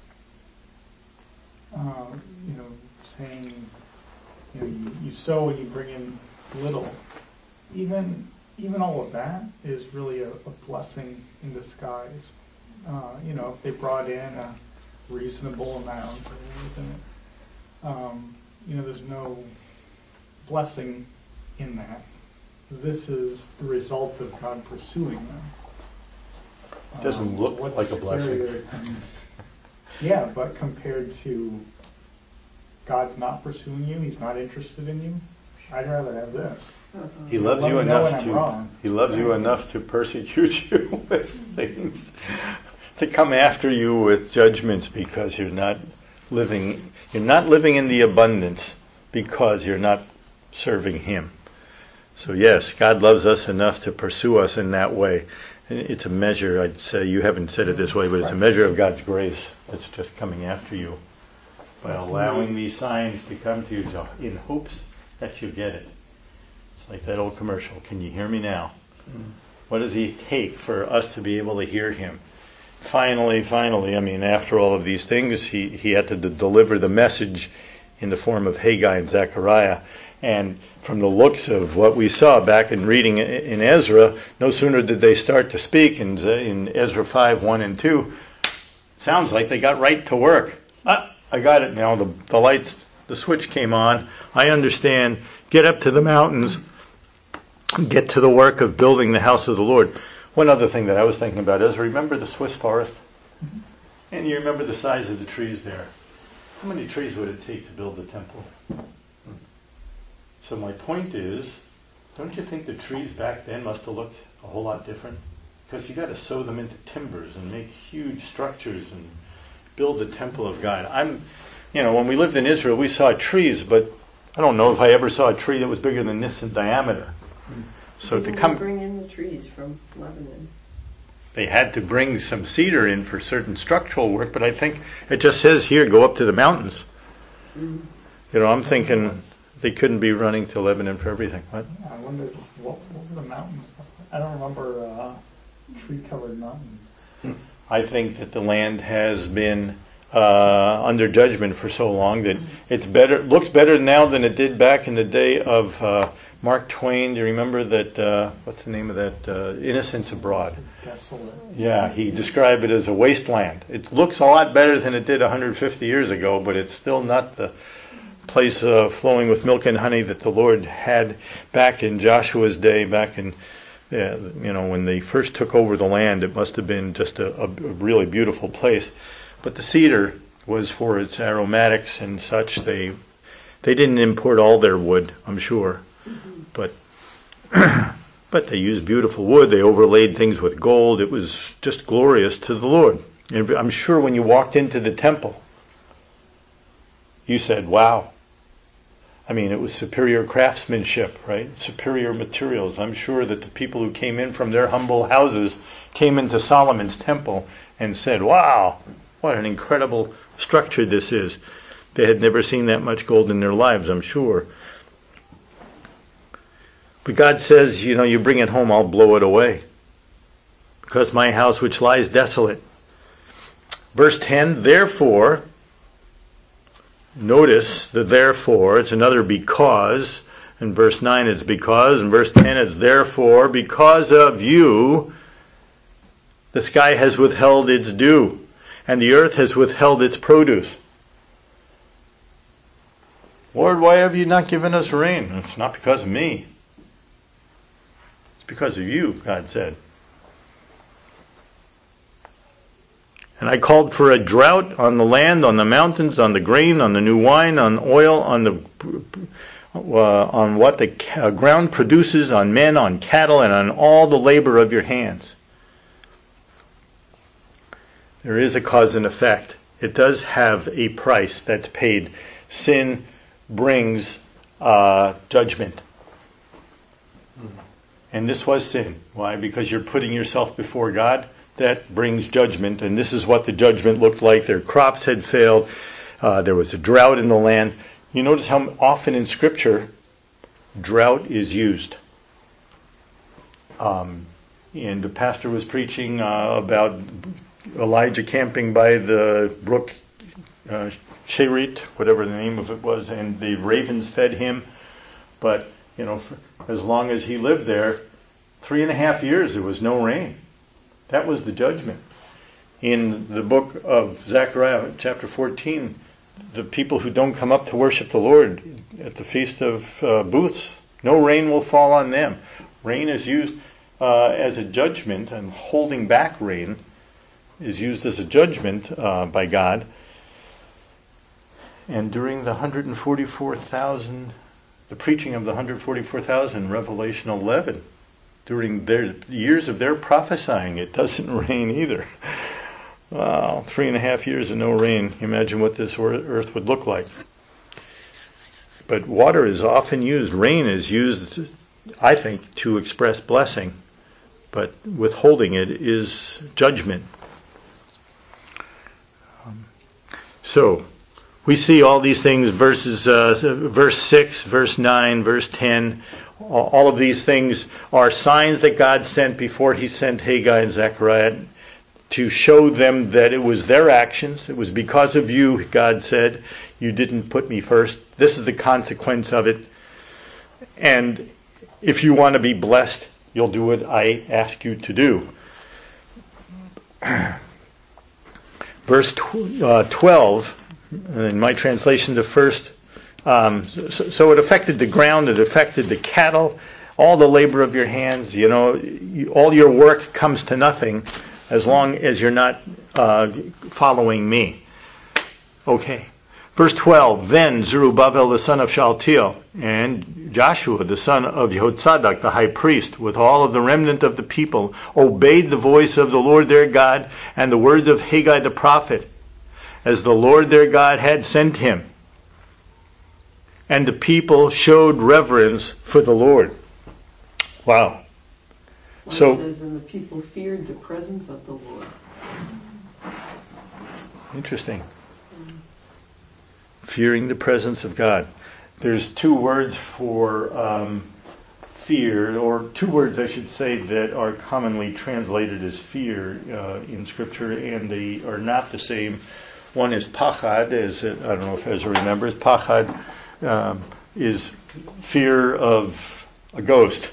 saying, you sow and you bring in little. Even all of that is really a blessing in disguise. If they brought in a reasonable amount or anything, there's no blessing in that. This is the result of God pursuing them. It doesn't look like a blessing. Yeah, but compared to God's not pursuing you, He's not interested in you, I'd rather have this. He loves you enough to persecute you with things, to come after you with judgments because you're not living in the abundance because you're not serving Him. So yes, God loves us enough to pursue us in that way. It's a measure, I'd say, you haven't said it this way, but it's a measure of God's grace that's just coming after you by allowing these signs to come to you in hopes that you get it. It's like that old commercial, can you hear me now? What does He take for us to be able to hear Him? Finally, after all of these things, he had to deliver the message in the form of Haggai and Zechariah. And from the looks of what we saw back in reading in Ezra, no sooner did they start to speak in Ezra 5, 1 and 2, sounds like they got right to work. I got it now. The lights, the switch came on. I understand. Get up to the mountains. Get to the work of building the house of the Lord. One other thing that I was thinking about is, remember the Swiss forest? And you remember the size of the trees there. How many trees would it take to build the temple? So my point is, don't you think the trees back then must have looked a whole lot different? Because you got to sew them into timbers and make huge structures and build the temple of God. When we lived in Israel, we saw trees, but I don't know if I ever saw a tree that was bigger than this in diameter. So to come, bring in the trees from Lebanon. They had to bring some cedar in for certain structural work, but I think it just says here, go up to the mountains. Mm-hmm. I'm thinking they couldn't be running to Lebanon for everything. What? I wonder just what were the mountains? I don't remember tree-covered mountains. I think that the land has been under judgment for so long that looks better now than it did back in the day of Mark Twain. Do you remember that? What's the name of that? Innocents Abroad. Desolate. Yeah, he described it as a wasteland. It looks a lot better than it did 150 years ago, but it's still not the place flowing with milk and honey that the Lord had back in Joshua's day, back in when they first took over the land. It must have been just a really beautiful place. But the cedar was for its aromatics and such. They didn't import all their wood, I'm sure, but they used beautiful wood. They overlaid things with gold. It was just glorious to the Lord. And I'm sure when you walked into the temple, you said, "Wow." I mean, it was superior craftsmanship, right? Superior materials. I'm sure that the people who came in from their humble houses came into Solomon's temple and said, "Wow, what an incredible structure this is." They had never seen that much gold in their lives, I'm sure. But God says, you bring it home, I'll blow it away. Because my house which lies desolate. Verse 10, therefore, notice the therefore, it's another because. In verse 9 it's because. In verse 10 it's therefore, because of you, the sky has withheld its dew, and the earth has withheld its produce. Lord, why have you not given us rain? It's not because of me. It's because of you, God said. And I called for a drought on the land, on the mountains, on the grain, on the new wine, on oil, on what the ground produces, on men, on cattle, and on all the labor of your hands. There is a cause and effect. It does have a price that's paid. Sin brings judgment. And this was sin. Why? Because you're putting yourself before God. That brings judgment. And this is what the judgment looked like. Their crops had failed. There was a drought in the land. You notice how often in Scripture drought is used. And the pastor was preaching about Elijah camping by the brook Cherit, whatever the name of it was, and the ravens fed him. But, as long as he lived there, 3.5 years there was no rain. That was the judgment. In the book of Zechariah, chapter 14, the people who don't come up to worship the Lord at the Feast of Booths, no rain will fall on them. Rain is used as a judgment, and holding back rain is used as a judgment by God. And during the 144,000, the preaching of the 144,000, Revelation 11, during their years of their prophesying, it doesn't rain either. Wow, 3.5 years of no rain. Imagine what this earth would look like. But water is often used. Rain is used, I think, to express blessing. But withholding it is judgment. So, we see all these things, verse 6, verse 9, verse 10. All of these things are signs that God sent before he sent Haggai and Zechariah to show them that it was their actions. It was because of you, God said. You didn't put me first. This is the consequence of it. And if you want to be blessed, you'll do what I ask you to do. Verse 12, in my translation, the first, so it affected the ground, it affected the cattle, all the labor of your hands, all your work comes to nothing as long as you're not following me. Okay. Verse 12, then Zerubbabel the son of Shealtiel and Joshua the son of Jehozadak the high priest with all of the remnant of the people obeyed the voice of the Lord their God and the words of Haggai the prophet, as the Lord their God had sent him. And the people showed reverence for the Lord. Wow. Well, So, it says, and the people feared the presence of the Lord. Interesting. Fearing the presence of God. There's two words for fear, or two words I should say, that are commonly translated as fear in Scripture, and they are not the same. One is pachad, I don't know if Ezra remembers. Pachad is fear of a ghost,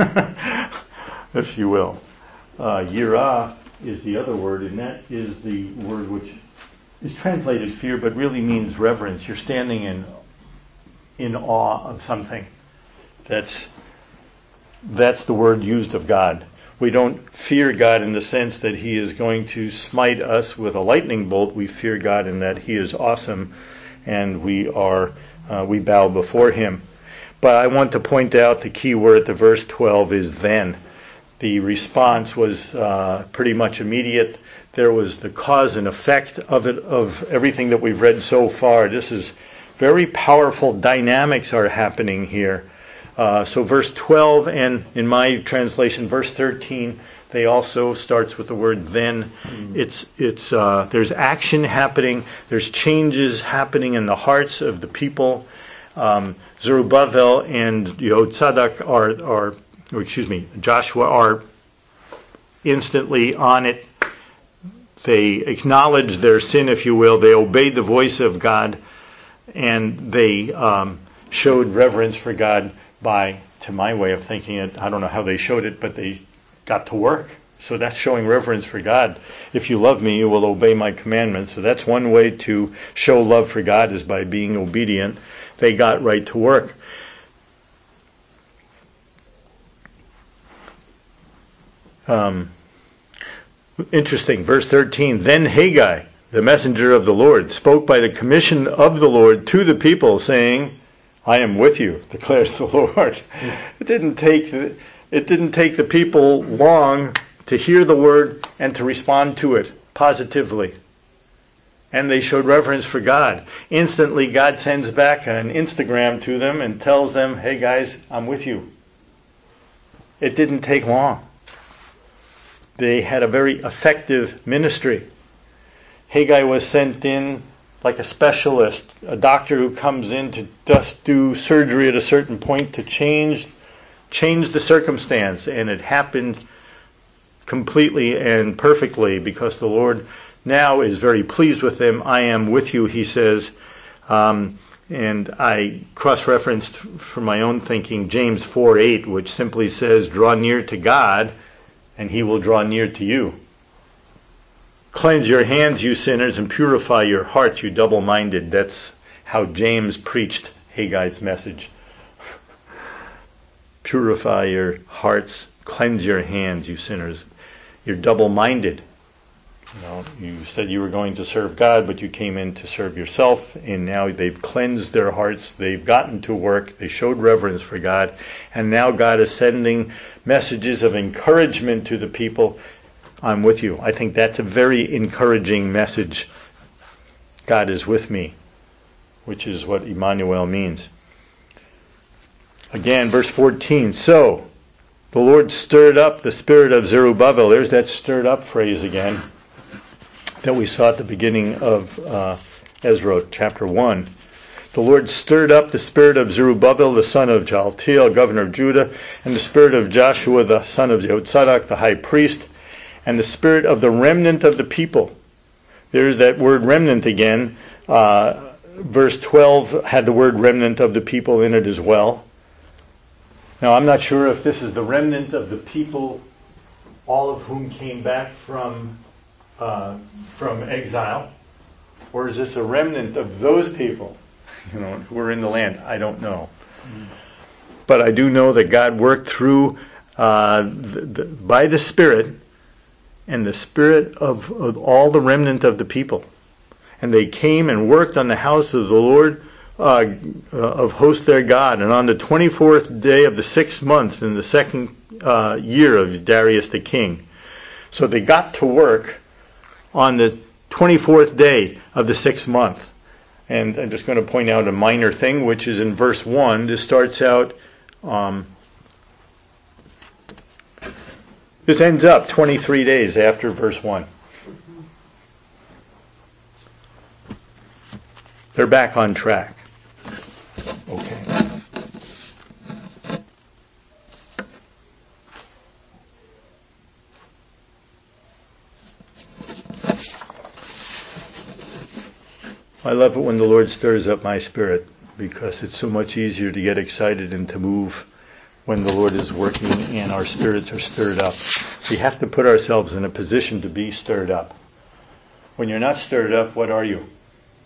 if you will. Yirah is the other word, and that is the word which is translated fear, but really means reverence. You're standing in awe of something. That's the word used of God. We don't fear God in the sense that He is going to smite us with a lightning bolt. We fear God in that He is awesome, and we bow before Him. But I want to point out the key word at the verse 12 is then. The response was pretty much immediate. There was the cause and effect of everything that we've read so far. This is very powerful dynamics are happening here. So verse 12 and in my translation verse 13, they also starts with the word then. There's action happening. There's changes happening in the hearts of the people. Zerubbabel and Jehozadak Joshua are instantly on it. They acknowledged their sin, if you will. They obeyed the voice of God, and they showed reverence for God by, to my way of thinking it, I don't know how they showed it, but they got to work. So that's showing reverence for God. If you love me, you will obey my commandments. So that's one way to show love for God, is by being obedient. They got right to work. Interesting. Verse 13. Then Haggai, the messenger of the Lord, spoke by the commission of the Lord to the people, saying, I am with you, declares the Lord. It didn't take the people long to hear the word and to respond to it positively. And they showed reverence for God. Instantly, God sends back an Instagram to them and tells them, hey guys, I'm with you. It didn't take long. They had a very effective ministry. Haggai was sent in like a specialist, a doctor who comes in to just do surgery at a certain point to change the circumstance. And it happened completely and perfectly because the Lord now is very pleased with them. I am with you, he says. And I cross-referenced for my own thinking James 4:8, which simply says, draw near to God and he will draw near to you. Cleanse your hands, you sinners, and purify your hearts, you double-minded. That's how James preached Haggai's message. Purify your hearts, cleanse your hands, you sinners. You're double-minded. You said you were going to serve God, but you came in to serve yourself, and now they've cleansed their hearts, they've gotten to work, they showed reverence for God, and now God is sending messages of encouragement to the people. I'm with you. I think that's a very encouraging message. God is with me, which is what Emmanuel means. Again, verse 14. So, the Lord stirred up the spirit of Zerubbabel. There's that stirred up phrase again that we saw at the beginning of Ezra chapter 1. The Lord stirred up the spirit of Zerubbabel, the son of Shealtiel, governor of Judah, and the spirit of Joshua, the son of Jehozadak, the high priest, and the spirit of the remnant of the people. There's that word remnant again. Verse 12 had the word remnant of the people in it as well. Now, I'm not sure if this is the remnant of the people, all of whom came back from exile, or is this a remnant of those people, who were in the land? I don't know. but I do know that God worked through by the Spirit, and the Spirit of all the remnant of the people. And they came and worked on the house of the Lord of hosts their God. And on the 24th day of the 6th month in the second year of Darius the king. So they got to work on the 24th day of the 6th month. And I'm just going to point out a minor thing, which is in verse 1. This starts out, this ends up 23 days after verse 1. They're back on track. Okay. I love it when the Lord stirs up my spirit, because it's so much easier to get excited and to move when the Lord is working and our spirits are stirred up. We have to put ourselves in a position to be stirred up. When you're not stirred up, what are you?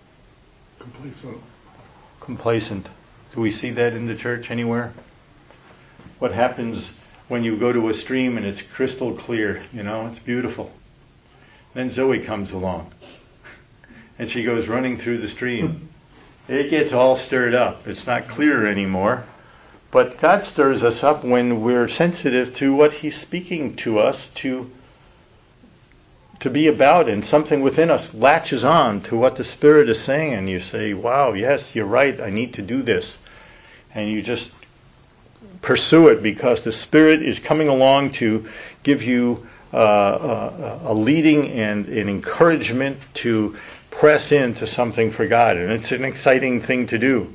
Complacent. Do we see that in the church anywhere? What happens when you go to a stream and it's crystal clear, it's beautiful. Then Zoe comes along and she goes running through the stream. It gets all stirred up. It's not clear anymore. But God stirs us up when we're sensitive to what He's speaking to us to be about, and something within us latches on to what the Spirit is saying, and you say, wow, yes, you're right, I need to do this. And you just pursue it because the Spirit is coming along to give you a leading and an encouragement to press into something for God. And it's an exciting thing to do.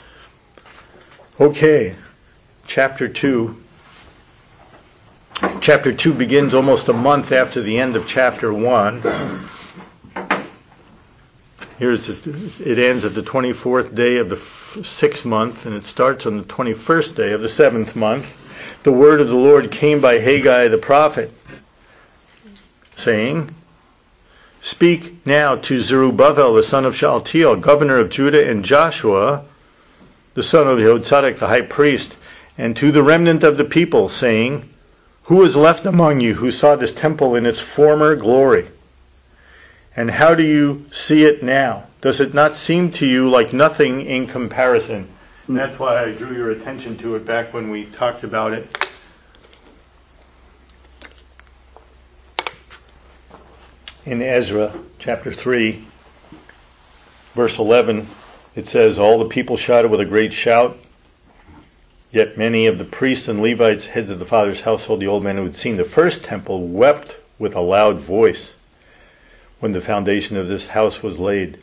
Okay, chapter 2. Chapter 2 begins almost a month after the end of chapter 1. It ends at the 24th day of the 6th month, and it starts on the 21st day of the 7th month. The word of the Lord came by Haggai the prophet, saying, Speak now to Zerubbabel, the son of Shealtiel, governor of Judah, and Joshua, the son of Jehozadak, the high priest, and to the remnant of the people, saying, Who is left among you who saw this temple in its former glory? And how do you see it now? Does it not seem to you like nothing in comparison? And that's why I drew your attention to it back when we talked about it. In Ezra chapter 3, verse 11, it says, All the people shouted with a great shout. Yet many of the priests and Levites, heads of the father's household, the old men who had seen the first temple, wept with a loud voice when the foundation of this house was laid.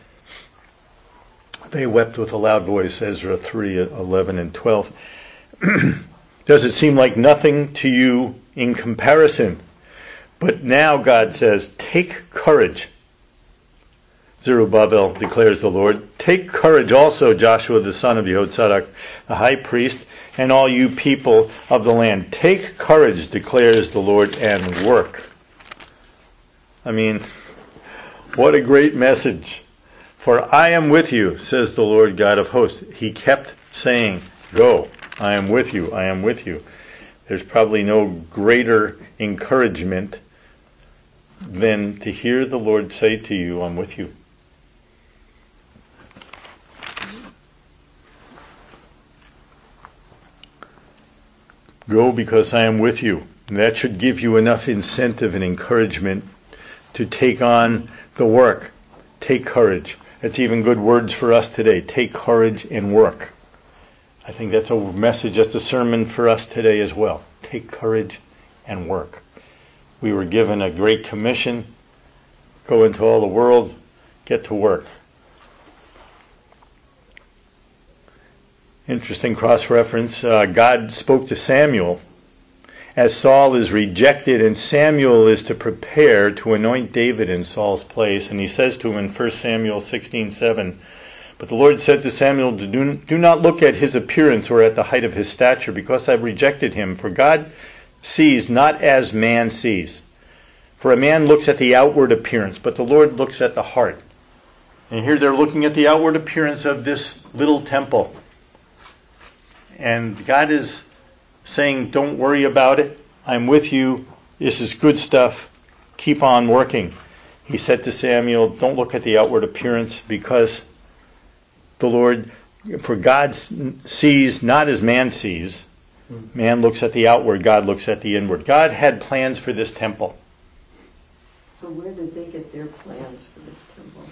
They wept with a loud voice, Ezra 3, 11 and 12. Does it seem like nothing to you in comparison? But now God says, Take courage, Zerubbabel, declares the Lord. Take courage also, Joshua the son of Jehozadak, the high priest, and all you people of the land. Take courage, declares the Lord, and work. I mean, what a great message. For I am with you, says the Lord God of hosts. He kept saying, Go, I am with you, I am with you. There's probably no greater encouragement than to hear the Lord say to you, I'm with you. Go because I am with you. And that should give you enough incentive and encouragement to take on the work. Take courage. That's even good words for us today. Take courage and work. I think that's a message, that's a sermon for us today as well. Take courage and work. We were given a great commission. Go into all the world. Get to work. Interesting cross-reference. God spoke to Samuel as Saul is rejected, and Samuel is to prepare to anoint David in Saul's place. And he says to him in 1 Samuel 16:7, But the Lord said to Samuel, Do not look at his appearance or at the height of his stature, because I've rejected him. For God sees not as man sees. For a man looks at the outward appearance, but the Lord looks at the heart. And here they're looking at the outward appearance of this little temple. And God is saying, don't worry about it. I'm with you. This is good stuff. Keep on working. He said to Samuel, don't look at the outward appearance, because the Lord, for God sees not as man sees. Man looks at the outward, God looks at the inward. God had plans for this temple. So where did they get their plans for this temple?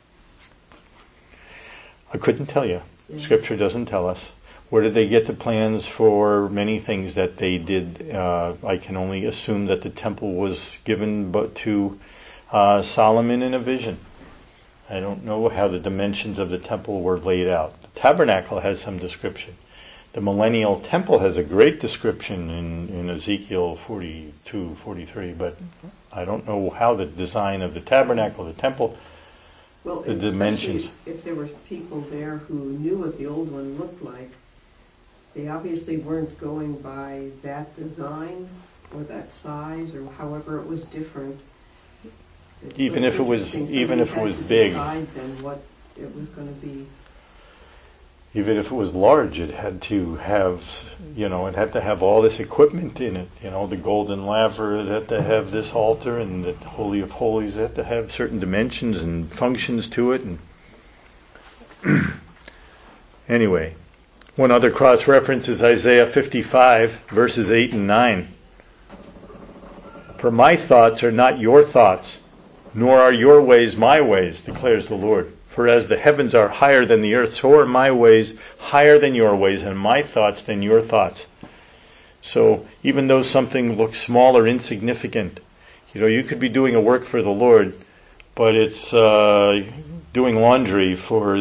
I couldn't tell you. Yeah. Scripture doesn't tell us. Where did they get the plans for many things that they did? I can only assume that the temple was given to Solomon in a vision. I don't know how the dimensions of the temple were laid out. The tabernacle has some description. The millennial temple has a great description in Ezekiel 42, 43, but I don't know how the design of the tabernacle, the temple, well, the dimensions. If there were people there who knew what the old one looked like, they obviously weren't going by that design or that size or however it was different. Even if it was big. Decide then what it was going to be. Even if it was large, it had to have, it had to have all this equipment in it. The golden laver, it had to have this altar, and the Holy of Holies, it had to have certain dimensions and functions to it. And anyway, one other cross-reference is Isaiah 55, verses 8 and 9. For my thoughts are not your thoughts, nor are your ways my ways, declares the Lord. For as the heavens are higher than the earth, so are my ways higher than your ways, and my thoughts than your thoughts. So even though something looks small or insignificant, you could be doing a work for the Lord, but it's doing laundry for,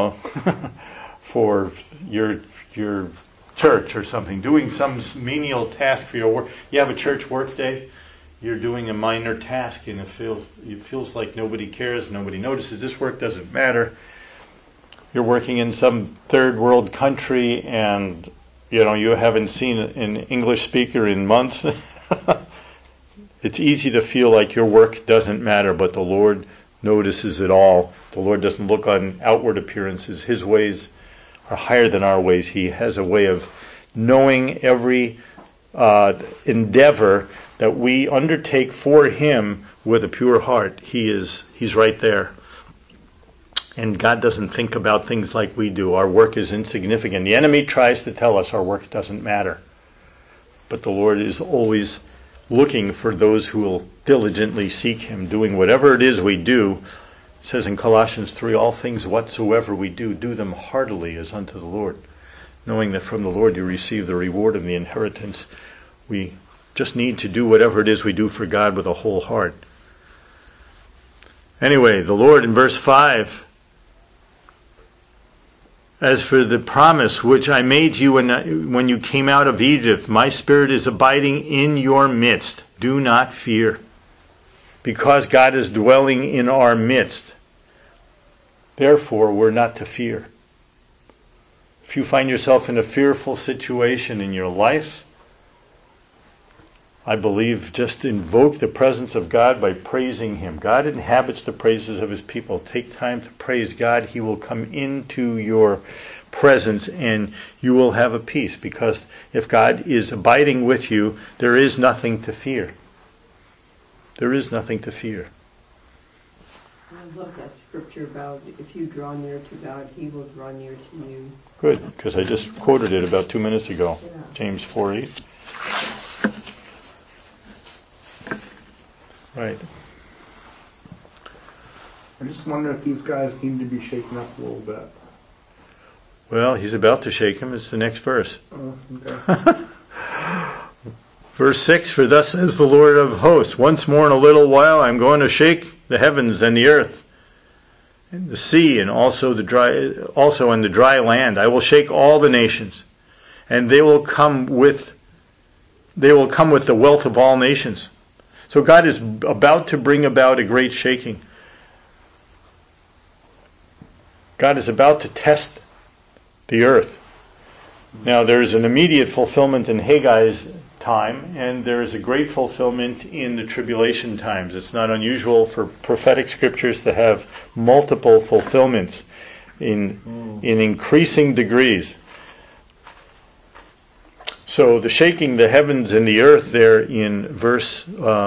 for your church or something, doing some menial task for your work. You have a church work day. You're doing a minor task, and it feels like nobody cares, nobody notices. This work doesn't matter. You're working in some third world country, and you haven't seen an English speaker in months. It's easy to feel like your work doesn't matter, but the Lord notices it all. The Lord doesn't look on outward appearances. His ways are higher than our ways. He has a way of knowing every endeavor that we undertake for Him with a pure heart. He's right there. And God doesn't think about things like we do. Our work is insignificant. The enemy tries to tell us our work doesn't matter. But the Lord is always looking for those who will diligently seek Him, doing whatever it is we do. It says in Colossians 3, all things whatsoever we do them heartily as unto the Lord, knowing that from the Lord you receive the reward of the inheritance. We just need to do whatever it is we do for God with a whole heart. Anyway, the Lord in verse 5, as for the promise which I made you when you came out of Egypt, my Spirit is abiding in your midst. Do not fear, because God is dwelling in our midst. Therefore, we're not to fear. If you find yourself in a fearful situation in your life, I believe just invoke the presence of God by praising Him. God inhabits the praises of His people. Take time to praise God. He will come into your presence and you will have a peace, because if God is abiding with you, there is nothing to fear. There is nothing to fear. I love that scripture about if you draw near to God, He will draw near to you. Good, because I just quoted it about 2 minutes ago. Yeah. James 4:8. Right. I just wonder if these guys need to be shaken up a little bit. Well, He's about to shake him. It's the next verse. Oh, okay. Verse 6, for thus says the Lord of hosts, once more in a little while I'm going to shake the heavens and the earth, and the sea, and also in the dry land. I will shake all the nations, and they will come with the wealth of all nations. So God is about to bring about a great shaking. God is about to test the earth. Now there's an immediate fulfillment in Haggai's time, and there is a great fulfillment in the tribulation times. It's not unusual for prophetic scriptures to have multiple fulfillments in increasing degrees. So the shaking the heavens and the earth there in verse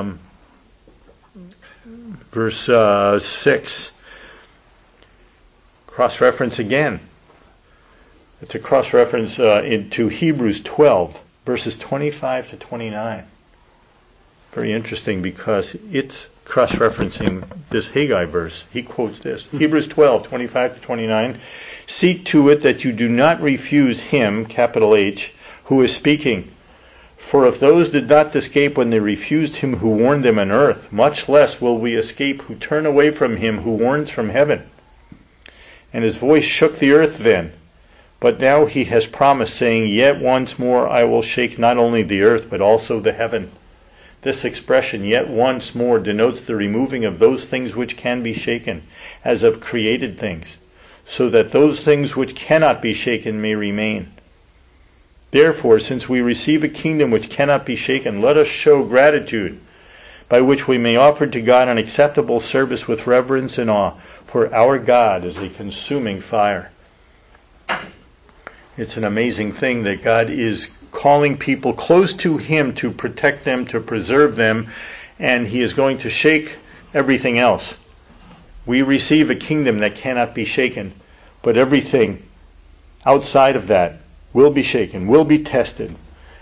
6, cross-reference again. It's a cross-reference into Hebrews 12, verses 25 to 29. Very interesting because it's cross-referencing this Haggai verse. He quotes this. Hebrews 12, 25 to 29. "See to it that you do not refuse him," capital H, "who is speaking. For if those did not escape when they refused him who warned them on earth, much less will we escape who turn away from him who warns from heaven. And his voice shook the earth then. But now he has promised, saying, Yet once more I will shake not only the earth, but also the heaven." This expression, "yet once more," denotes the removing of those things which can be shaken, as of created things, so that those things which cannot be shaken may remain. Therefore, since we receive a kingdom which cannot be shaken, let us show gratitude, by which we may offer to God an acceptable service with reverence and awe, for our God is a consuming fire. It's an amazing thing that God is calling people close to him to protect them, to preserve them, and he is going to shake everything else. We receive a kingdom that cannot be shaken, but everything outside of that will be shaken, will be tested.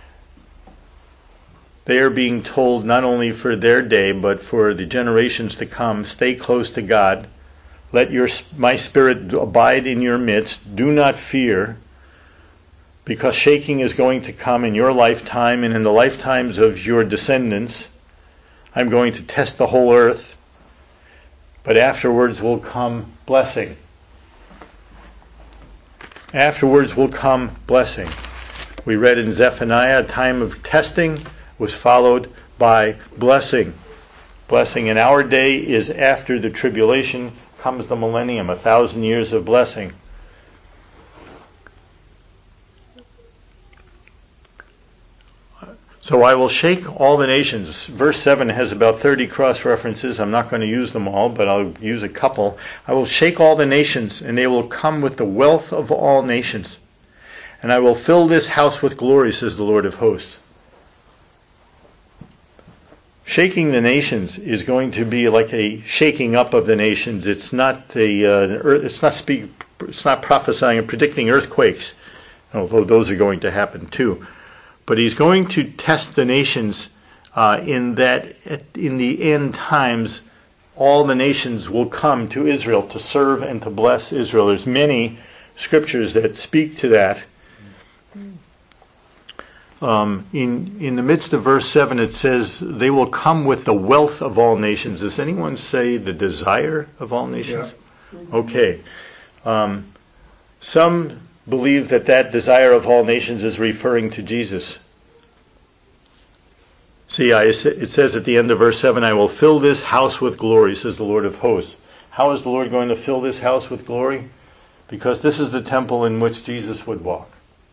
They are being told not only for their day, but for the generations to come, stay close to God. Let my spirit abide in your midst. Do not fear, because shaking is going to come in your lifetime and in the lifetimes of your descendants. I'm going to test the whole earth, but afterwards will come blessing. Afterwards will come blessing. We read in Zephaniah, a time of testing was followed by blessing. Blessing in our day is after the tribulation comes the millennium, 1,000 years of blessing. So I will shake all the nations. Verse 7 has about 30 cross-references. I'm not going to use them all, but I'll use a couple. I will shake all the nations, and they will come with the wealth of all nations. And I will fill this house with glory, says the Lord of hosts. Shaking the nations is going to be like a shaking up of the nations. It's not prophesying and predicting earthquakes, although those are going to happen too. But he's going to test the nations in that in the end times, all the nations will come to Israel to serve and to bless Israel. There's many scriptures that speak to that. In the midst of verse 7, it says, they will come with the wealth of all nations. Does anyone say the desire of all nations? Yeah. Okay. Some believe that desire of all nations is referring to Jesus. See, it says at the end of verse 7, I will fill this house with glory, says the Lord of hosts. How is the Lord going to fill this house with glory? Because this is the temple in which Jesus would walk.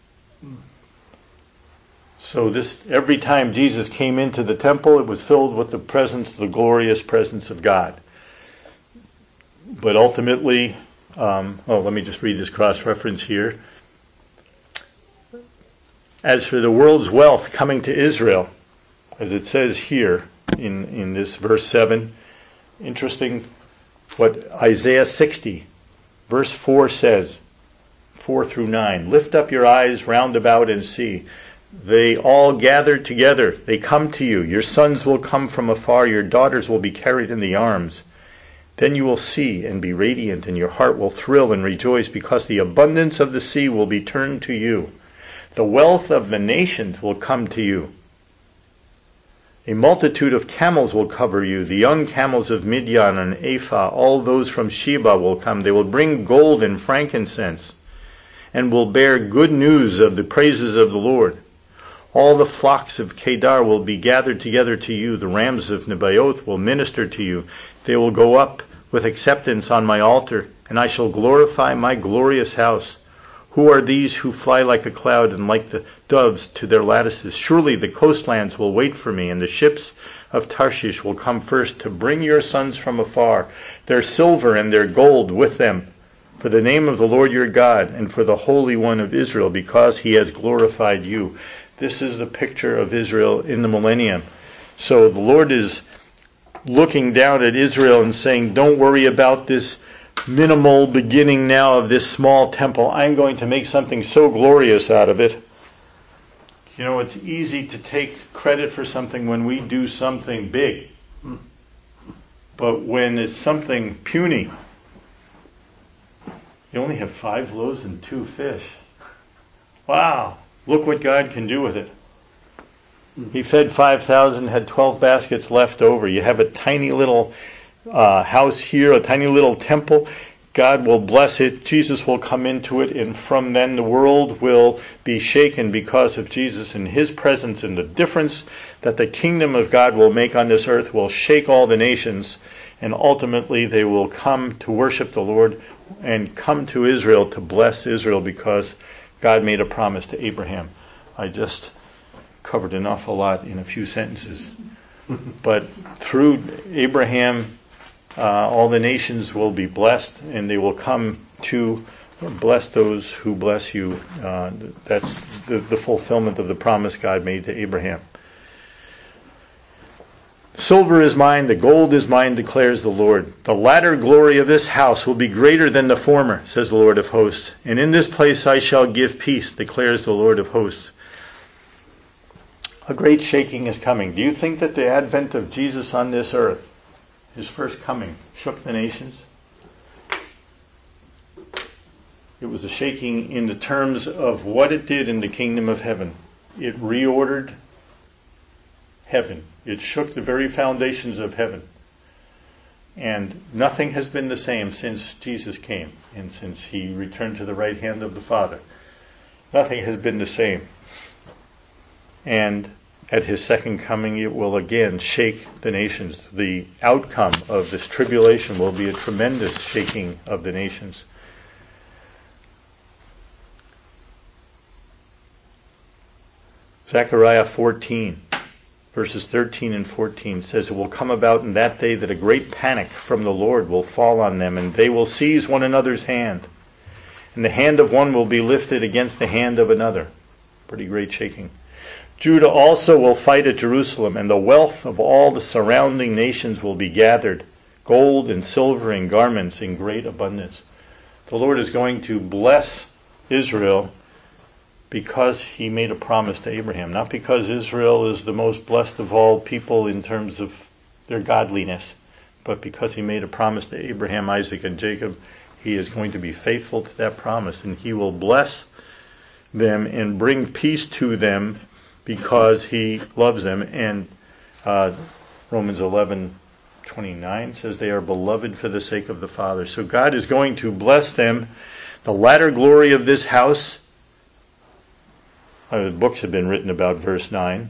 So every time Jesus came into the temple, it was filled with the glorious presence of God. But ultimately, let me just read this cross-reference here. As for the world's wealth coming to Israel, as it says here in this verse 7, interesting what Isaiah 60, verse 4 says, 4 through 9. Lift up your eyes round about and see. They all gather together. They come to you. Your sons will come from afar. Your daughters will be carried in the arms. Then you will see and be radiant, and your heart will thrill and rejoice, because the abundance of the sea will be turned to you. The wealth of the nations will come to you. A multitude of camels will cover you. The young camels of Midian and Ephah, all those from Sheba will come. They will bring gold and frankincense, and will bear good news of the praises of the Lord. All the flocks of Kedar will be gathered together to you. The rams of Nebaioth will minister to you. They will go up with acceptance on my altar, and I shall glorify my glorious house. Who are these who fly like a cloud and like the doves to their lattices? Surely the coastlands will wait for me, and the ships of Tarshish will come first to bring your sons from afar, their silver and their gold with them, for the name of the Lord your God and for the Holy One of Israel, because he has glorified you. This is the picture of Israel in the millennium. So the Lord is looking down at Israel and saying, don't worry about this minimal beginning now of this small temple. I'm going to make something so glorious out of it. You know, it's easy to take credit for something when we do something big. But when it's something puny, you only have 5 loaves and 2 fish. Wow, look what God can do with it. He fed 5,000, had 12 baskets left over. You have a tiny little house here, a tiny little temple. God will bless it. Jesus will come into it, and from then the world will be shaken because of Jesus and His presence, and the difference that the kingdom of God will make on this earth will shake all the nations, and ultimately they will come to worship the Lord and come to Israel to bless Israel because God made a promise to Abraham. I just covered an awful lot in a few sentences. But through Abraham, all the nations will be blessed, and they will come to bless those who bless you. That's the fulfillment of the promise God made to Abraham. Silver is mine, the gold is mine, declares the Lord. The latter glory of this house will be greater than the former, says the Lord of hosts. And in this place I shall give peace, declares the Lord of hosts. A great shaking is coming. Do you think that the advent of Jesus on this earth, His first coming, shook the nations? It was a shaking in the terms of what it did in the kingdom of heaven. It reordered heaven. It shook the very foundations of heaven. And nothing has been the same since Jesus came and since He returned to the right hand of the Father. Nothing has been the same. And at His second coming, it will again shake the nations. The outcome of this tribulation will be a tremendous shaking of the nations. Zechariah 14, verses 13 and 14 says, it will come about in that day that a great panic from the Lord will fall on them, and they will seize one another's hand. And the hand of one will be lifted against the hand of another. Pretty great shaking. Judah also will fight at Jerusalem, and the wealth of all the surrounding nations will be gathered, gold and silver and garments in great abundance. The Lord is going to bless Israel because He made a promise to Abraham, not because Israel is the most blessed of all people in terms of their godliness, but because He made a promise to Abraham, Isaac, and Jacob. He is going to be faithful to that promise, and He will bless them and bring peace to them because He loves them. And Romans 11:29 says they are beloved for the sake of the Father. So God is going to bless them. The latter glory of this house, books have been written about verse 9.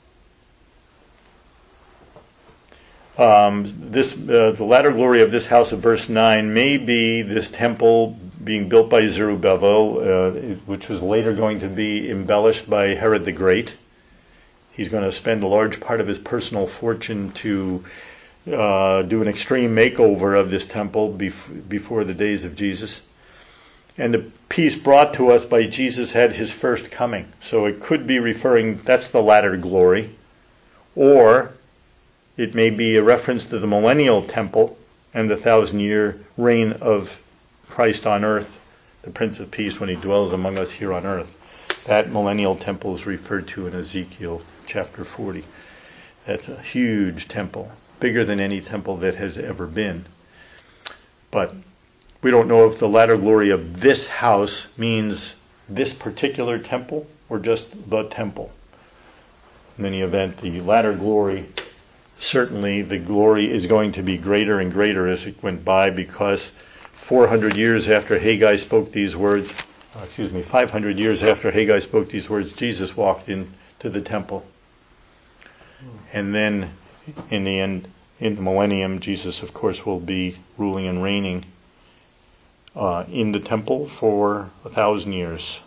The latter glory of this house of verse 9 may be this temple being built by Zerubbabel, which was later going to be embellished by Herod the Great. He's going to spend a large part of his personal fortune to do an extreme makeover of this temple before the days of Jesus. And the peace brought to us by Jesus had His first coming. So it could be referring, that's the latter glory. Or it may be a reference to the millennial temple and the 1,000-year reign of Christ on earth, the Prince of Peace, when He dwells among us here on earth. That millennial temple is referred to in Ezekiel chapter 40. That's a huge temple, bigger than any temple that has ever been. But we don't know if the latter glory of this house means this particular temple or just the temple. In any event, the latter glory, certainly the glory is going to be greater and greater as it went by, because 400 years after Haggai spoke these words, 500 years after Haggai spoke these words, Jesus walked into the temple. And then in the end, in the millennium, Jesus, of course, will be ruling and reigning in the temple for 1,000 years.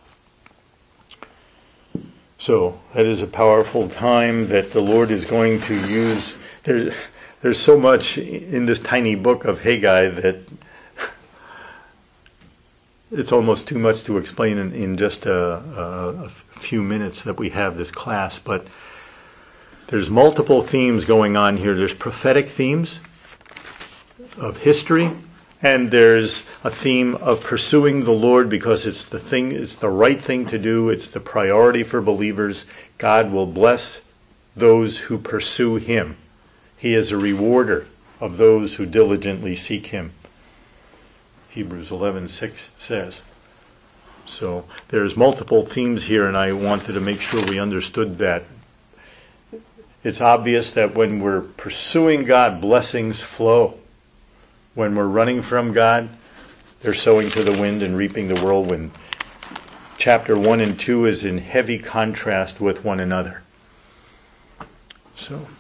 So that is a powerful time that the Lord is going to use. There's so much in this tiny book of Haggai that it's almost too much to explain in just a few minutes that we have this class, but there's multiple themes going on here. There's prophetic themes of history, and there's a theme of pursuing the Lord because it's the right thing to do. It's the priority for believers. God will bless those who pursue Him. He is a rewarder of those who diligently seek Him. Hebrews 11:6 says. So there's multiple themes here, and I wanted to make sure we understood that. It's obvious that when we're pursuing God, blessings flow. When we're running from God, they're sowing to the wind and reaping the whirlwind. Chapter 1 and 2 is in heavy contrast with one another. So,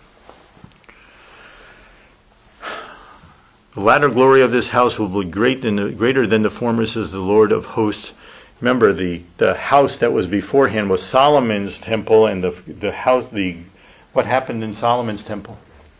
the latter glory of this house will be greater than the former, says the Lord of hosts. Remember, the house that was beforehand was Solomon's temple, and what happened in Solomon's temple?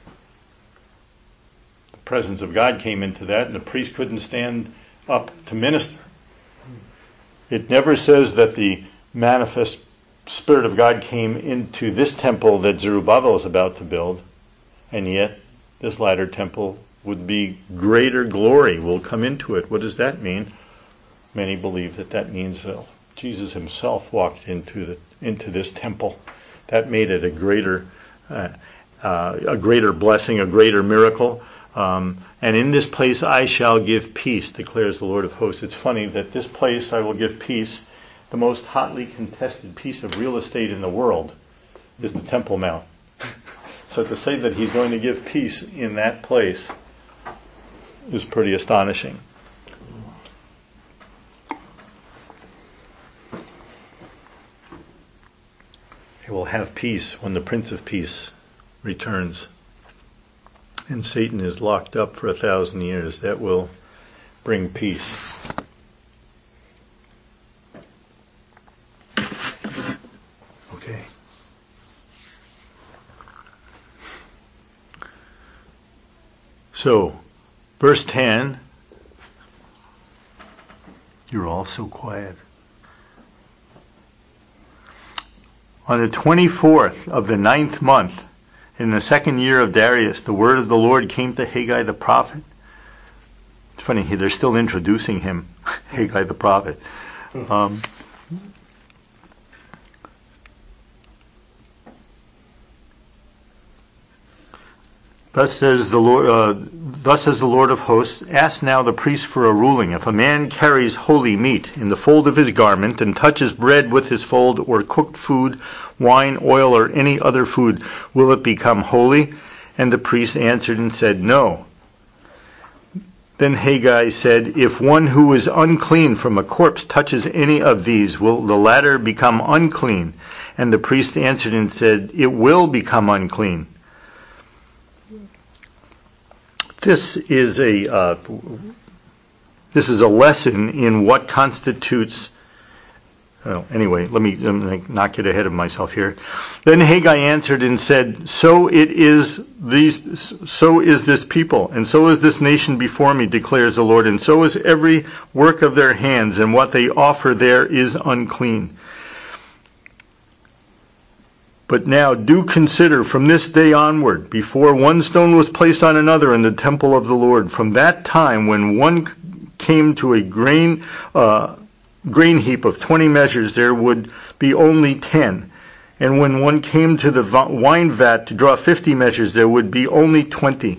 The presence of God came into that, and the priest couldn't stand up to minister. It never says that the manifest Spirit of God came into this temple that Zerubbabel is about to build, and yet this latter temple would be greater glory will come into it. What does that mean? Many believe that means that Jesus Himself walked into this temple. That made it a greater blessing, a greater miracle. And in this place I shall give peace, declares the Lord of hosts. It's funny that this place I will give peace, the most hotly contested piece of real estate in the world, is the Temple Mount. So to say that He's going to give peace in that place is pretty astonishing. He will have peace when the Prince of Peace returns. And Satan is locked up for 1,000 years. That will bring peace. Okay. So, verse 10. You're all so quiet. On the 24th of the 9th month, in the 2nd year of Darius, the word of the Lord came to Haggai the prophet. It's funny, they're still introducing him, Haggai the prophet. Thus says the Lord of hosts, ask now the priest for a ruling. If a man carries holy meat in the fold of his garment and touches bread with his fold, or cooked food, wine, oil, or any other food, will it become holy? And the priest answered and said, no. Then Haggai said, if one who is unclean from a corpse touches any of these, will the latter become unclean? And the priest answered and said, it will become unclean. This is a lesson in what constitutes. Anyway, let me not get ahead of myself here. Then Haggai answered and said, so is this people, and so is this nation before me, declares the Lord, and so is every work of their hands, and what they offer there is unclean. But now do consider from this day onward, before one stone was placed on another in the temple of the Lord, from that time when one came to a grain heap of 20 measures, there would be only 10. And when one came to the wine vat to draw 50 measures, there would be only 20.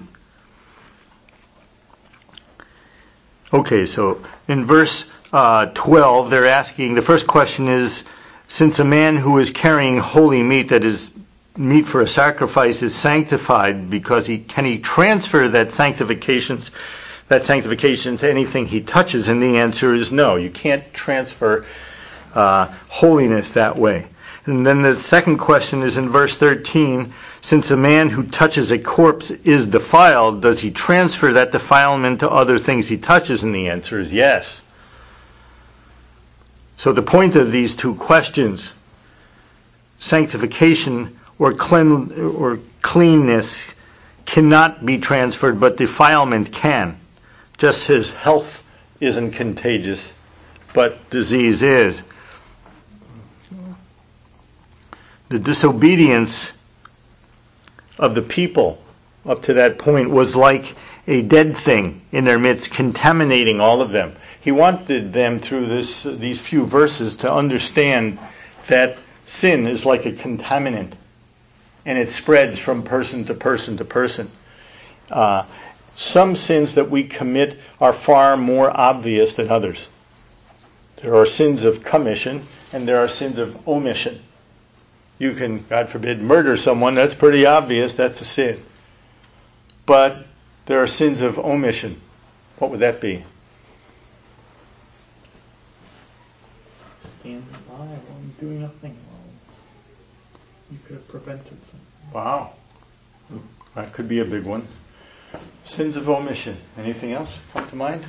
Okay, so in verse 12, they're asking, the first question is, since a man who is carrying holy meat, that is meat for a sacrifice, is sanctified, can he transfer that sanctification to anything he touches? And the answer is no. You can't transfer holiness that way. And then the second question is in verse 13, since a man who touches a corpse is defiled, does he transfer that defilement to other things he touches? And the answer is yes. So the point of these two questions, sanctification or cleanness, cannot be transferred, but defilement can. Just as health isn't contagious, but disease is. The disobedience of the people up to that point was like a dead thing in their midst, contaminating all of them. He wanted them through these few verses to understand that sin is like a contaminant, and it spreads from person to person to person. Some sins that we commit are far more obvious than others. There are sins of commission, and there are sins of omission. You can, God forbid, murder someone. That's pretty obvious. That's a sin. But there are sins of omission. What would that be? Standing by while doing nothing. Well, you could have prevented something. Wow. That could be a big one. Sins of omission. Anything else come to mind?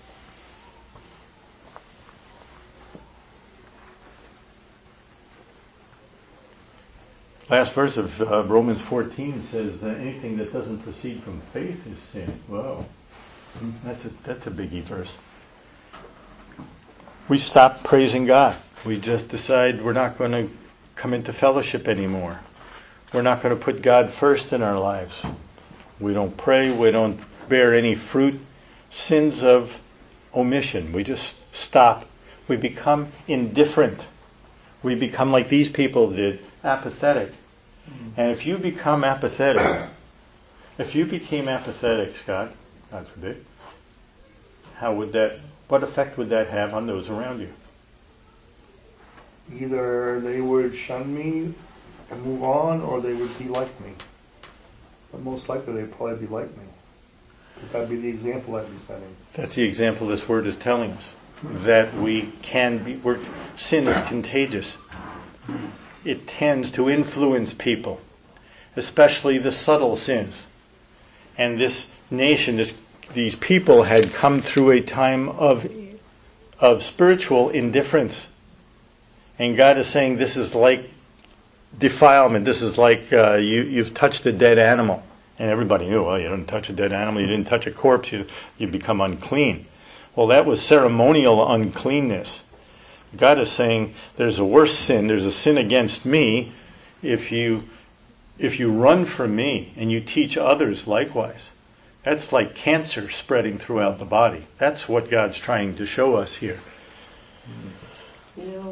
Last verse of Romans 14 says that anything that doesn't proceed from faith is sin. Whoa. That's a biggie verse. We stop praising God. We just decide we're not going to come into fellowship anymore. We're not going to put God first in our lives. We don't pray. We don't bear any fruit. Sins of omission. We just stop. We become indifferent. We become like these people did, apathetic. And if you become apathetic, if you became apathetic, Scott, God forbid, what effect would that have on those around you? Either they would shun me and move on, or they would be like me. But most likely they'd probably be like me, because that'd be the example I'd be setting. That's the example this word is telling us. That sin is contagious. It tends to influence people, especially the subtle sins. And this nation, these people had come through a time of spiritual indifference. And God is saying this is like defilement. This is like you've touched a dead animal. And everybody knew, well, you don't touch a dead animal, you didn't touch a corpse, you become unclean. Well, that was ceremonial uncleanness. God is saying there's a worse sin, there's a sin against me if you run from me and you teach others likewise. That's like cancer spreading throughout the body. That's what God's trying to show us here. You know,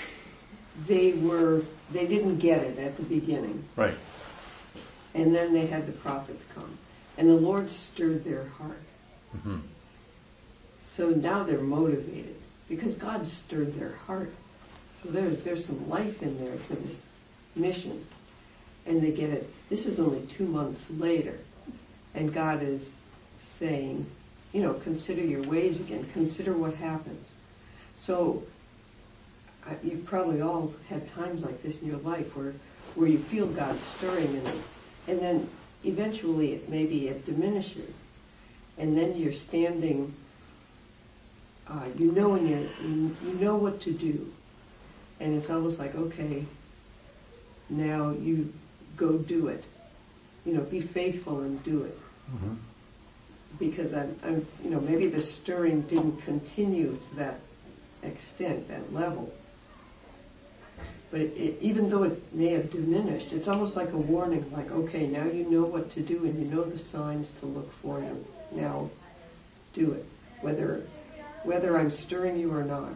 they didn't get it at the beginning. Right. And then they had the prophets come. And the Lord stirred their heart. Mm-hmm. So now they're motivated because God stirred their heart. So there's some life in there for this mission. And they get it. This is only 2 months later. And God is saying, consider your ways again. Consider what happens. So you've probably all had times like this in your life where you feel God stirring in it. And then eventually it diminishes. And then you're standing, you know what to do. And it's almost like, okay, now you go do it. Be faithful and do it. Mm-hmm. Because I'm maybe the stirring didn't continue to that extent, that level. But even though it may have diminished, it's almost like a warning, like, okay, now you know what to do and you know the signs to look for. Now do it. Whether I'm stirring you or not,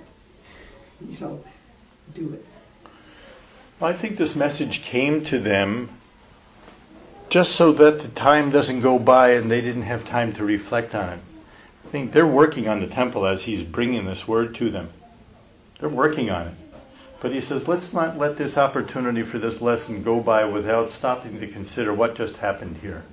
do it. I think this message came to them just so that the time doesn't go by and they didn't have time to reflect on it. I think they're working on the temple as he's bringing this word to them. They're working on it. But he says, let's not let this opportunity for this lesson go by without stopping to consider what just happened here.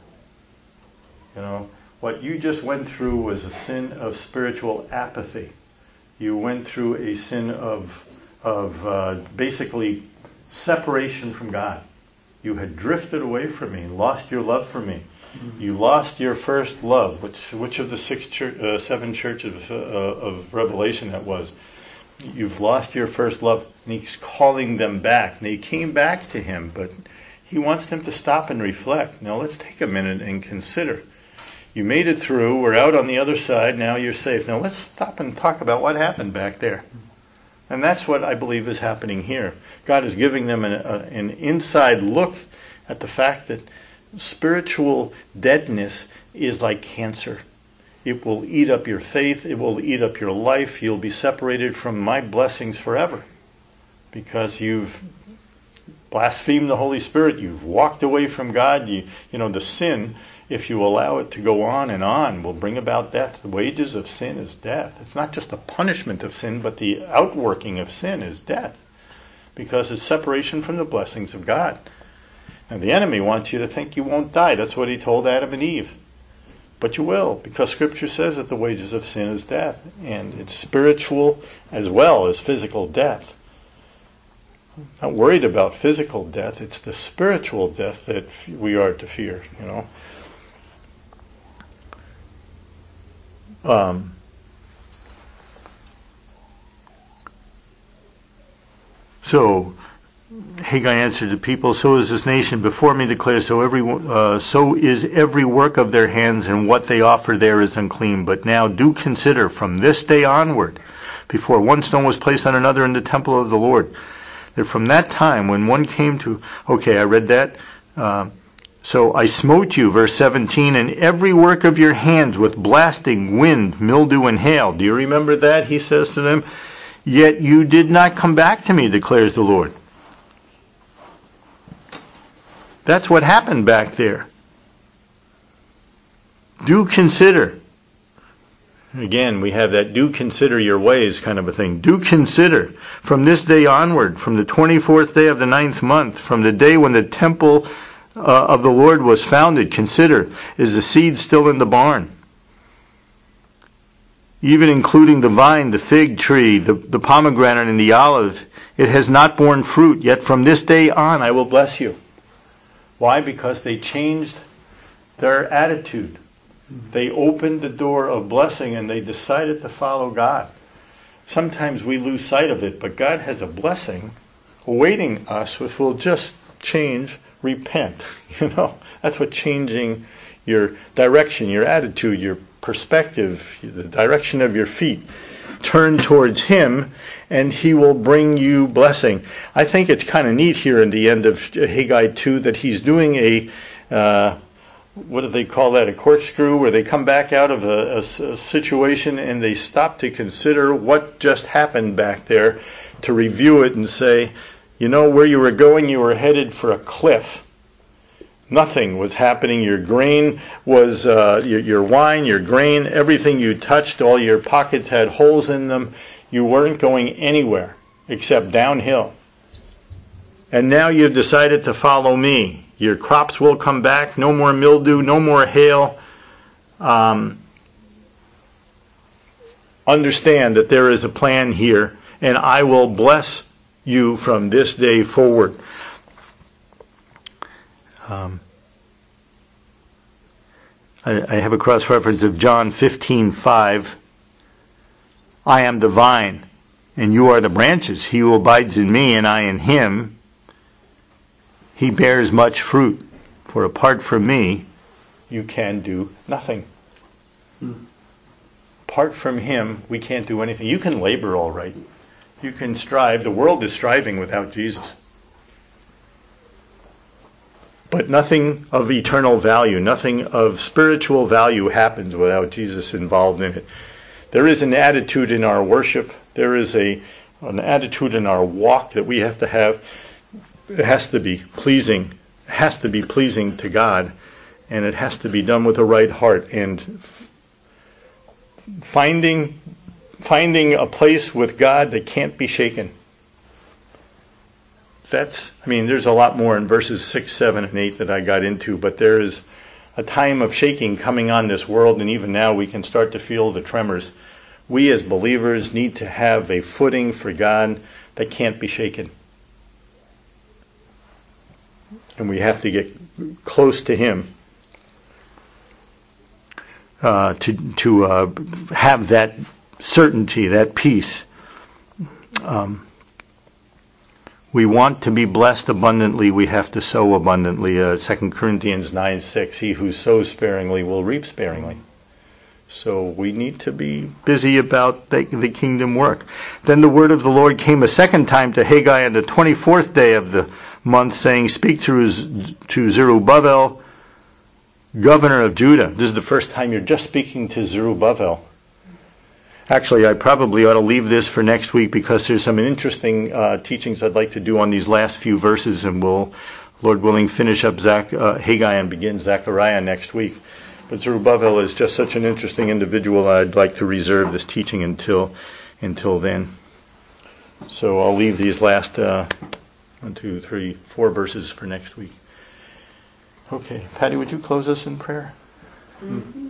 What you just went through was a sin of spiritual apathy. You went through a sin of basically separation from God. You had drifted away from me, lost your love for me. Mm-hmm. You lost your first love. Which of the seven churches of Revelation that was? You've lost your first love. And he's calling them back. And they came back to him, but he wants them to stop and reflect. Now let's take a minute and consider. You made it through. We're out on the other side. Now you're safe. Now let's stop and talk about what happened back there. And that's what I believe is happening here. God is giving them an inside look at the fact that spiritual deadness is like cancer. It will eat up your faith. It will eat up your life. You'll be separated from my blessings forever because you've blasphemed the Holy Spirit. You've walked away from God. You know, the sin, if you allow it to go on, will bring about death. The wages of sin is death. It's not just the punishment of sin, but the outworking of sin is death because it's separation from the blessings of God. And the enemy wants you to think you won't die. That's what he told Adam and Eve. But you will, because Scripture says that the wages of sin is death. And it's spiritual as well as physical death. I'm not worried about physical death. It's the spiritual death that we are to fear, you know. So Haggai answered the people, "So is this nation before me, declares, so is every work of their hands, and what they offer there is unclean. But now do consider from this day onward, before one stone was placed on another in the temple of the Lord, that from that time when one came to..." Okay, I read that. "So I smote you," verse 17, "and every work of your hands with blasting, wind, mildew, and hail." Do you remember that? He says to them, "Yet you did not come back to me, declares the Lord." That's what happened back there. Do consider. Again, we have that do consider your ways kind of a thing. Do consider from this day onward, from the 24th day of the 9th month, from the day when the temple of the Lord was founded. Consider, is the seed still in the barn? Even including the vine, the fig tree, the pomegranate, and the olive, it has not borne fruit. Yet from this day on I will bless you. Why? Because they changed their attitude. They opened the door of blessing and they decided to follow God. Sometimes we lose sight of it, but God has a blessing awaiting us if we'll just change, repent. You know, that's what changing your direction, your attitude, your perspective, the direction of your feet. Turn towards Him and He will bring you blessing. I think it's kind of neat here in the end of Haggai 2 that he's doing what do they call that, a corkscrew, where they come back out of a situation and they stop to consider what just happened back there, to review it and say, you know, where you were going, you were headed for a cliff. Nothing was happening. Your grain was, your wine, your grain, everything you touched, all your pockets had holes in them. You weren't going anywhere except downhill. And now you've decided to follow me. Your crops will come back. No more mildew, no more hail. Understand that there is a plan here, and I will bless you from this day forward. I have a cross-reference of John 15:5. I am the vine, and you are the branches. He who abides in me, and I in him, he bears much fruit. For apart from me, you can do nothing. Apart from Him, we can't do anything. You can labor all right. You can strive. The world is striving without Jesus. But nothing of eternal value, nothing of spiritual value happens without Jesus involved in it. There is an attitude in our worship. There is an attitude in our walk that we have to have. It has to be pleasing. It has to be pleasing to God. And it has to be done with a right heart. And finding a place with God that can't be shaken. There's a lot more in verses 6, 7, and 8 that I got into, but there is a time of shaking coming on this world, and even now we can start to feel the tremors. We as believers need to have a footing for God that can't be shaken. And we have to get close to Him to have that certainty, that peace. We want to be blessed abundantly, we have to sow abundantly. 2 Corinthians 9:6, he who sows sparingly will reap sparingly. So we need to be busy about the kingdom work. Then the word of the Lord came a second time to Haggai on the 24th day of the month, saying, "Speak to Zerubbabel, governor of Judah." This is the first time you're just speaking to Zerubbabel. Actually, I probably ought to leave this for next week because there's some interesting teachings I'd like to do on these last few verses, and we'll, Lord willing, finish up Haggai and begin Zechariah next week. But Zerubbabel is just such an interesting individual, I'd like to reserve this teaching until then. So I'll leave these last 4 verses for next week. Okay, Patty, would you close us in prayer? Mm-hmm.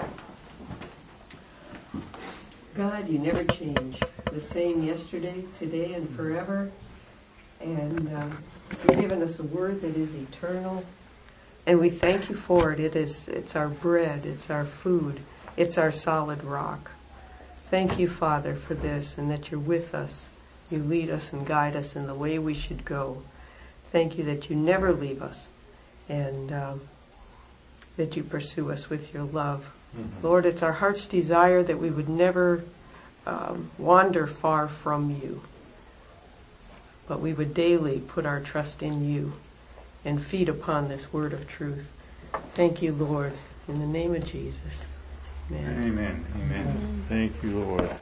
God, you never change. The same yesterday, today, and forever. And you've given us a word that is eternal. And we thank you for it. It's our bread. It's our food. It's our solid rock. Thank you, Father, for this, and that you're with us. You lead us and guide us in the way we should go. Thank you that you never leave us, and that you pursue us with your love. Mm-hmm. Lord, it's our heart's desire that we would never wander far from you, but we would daily put our trust in you and feed upon this word of truth. Thank you, Lord, in the name of Jesus. Amen. Amen. Amen. Thank you, Lord.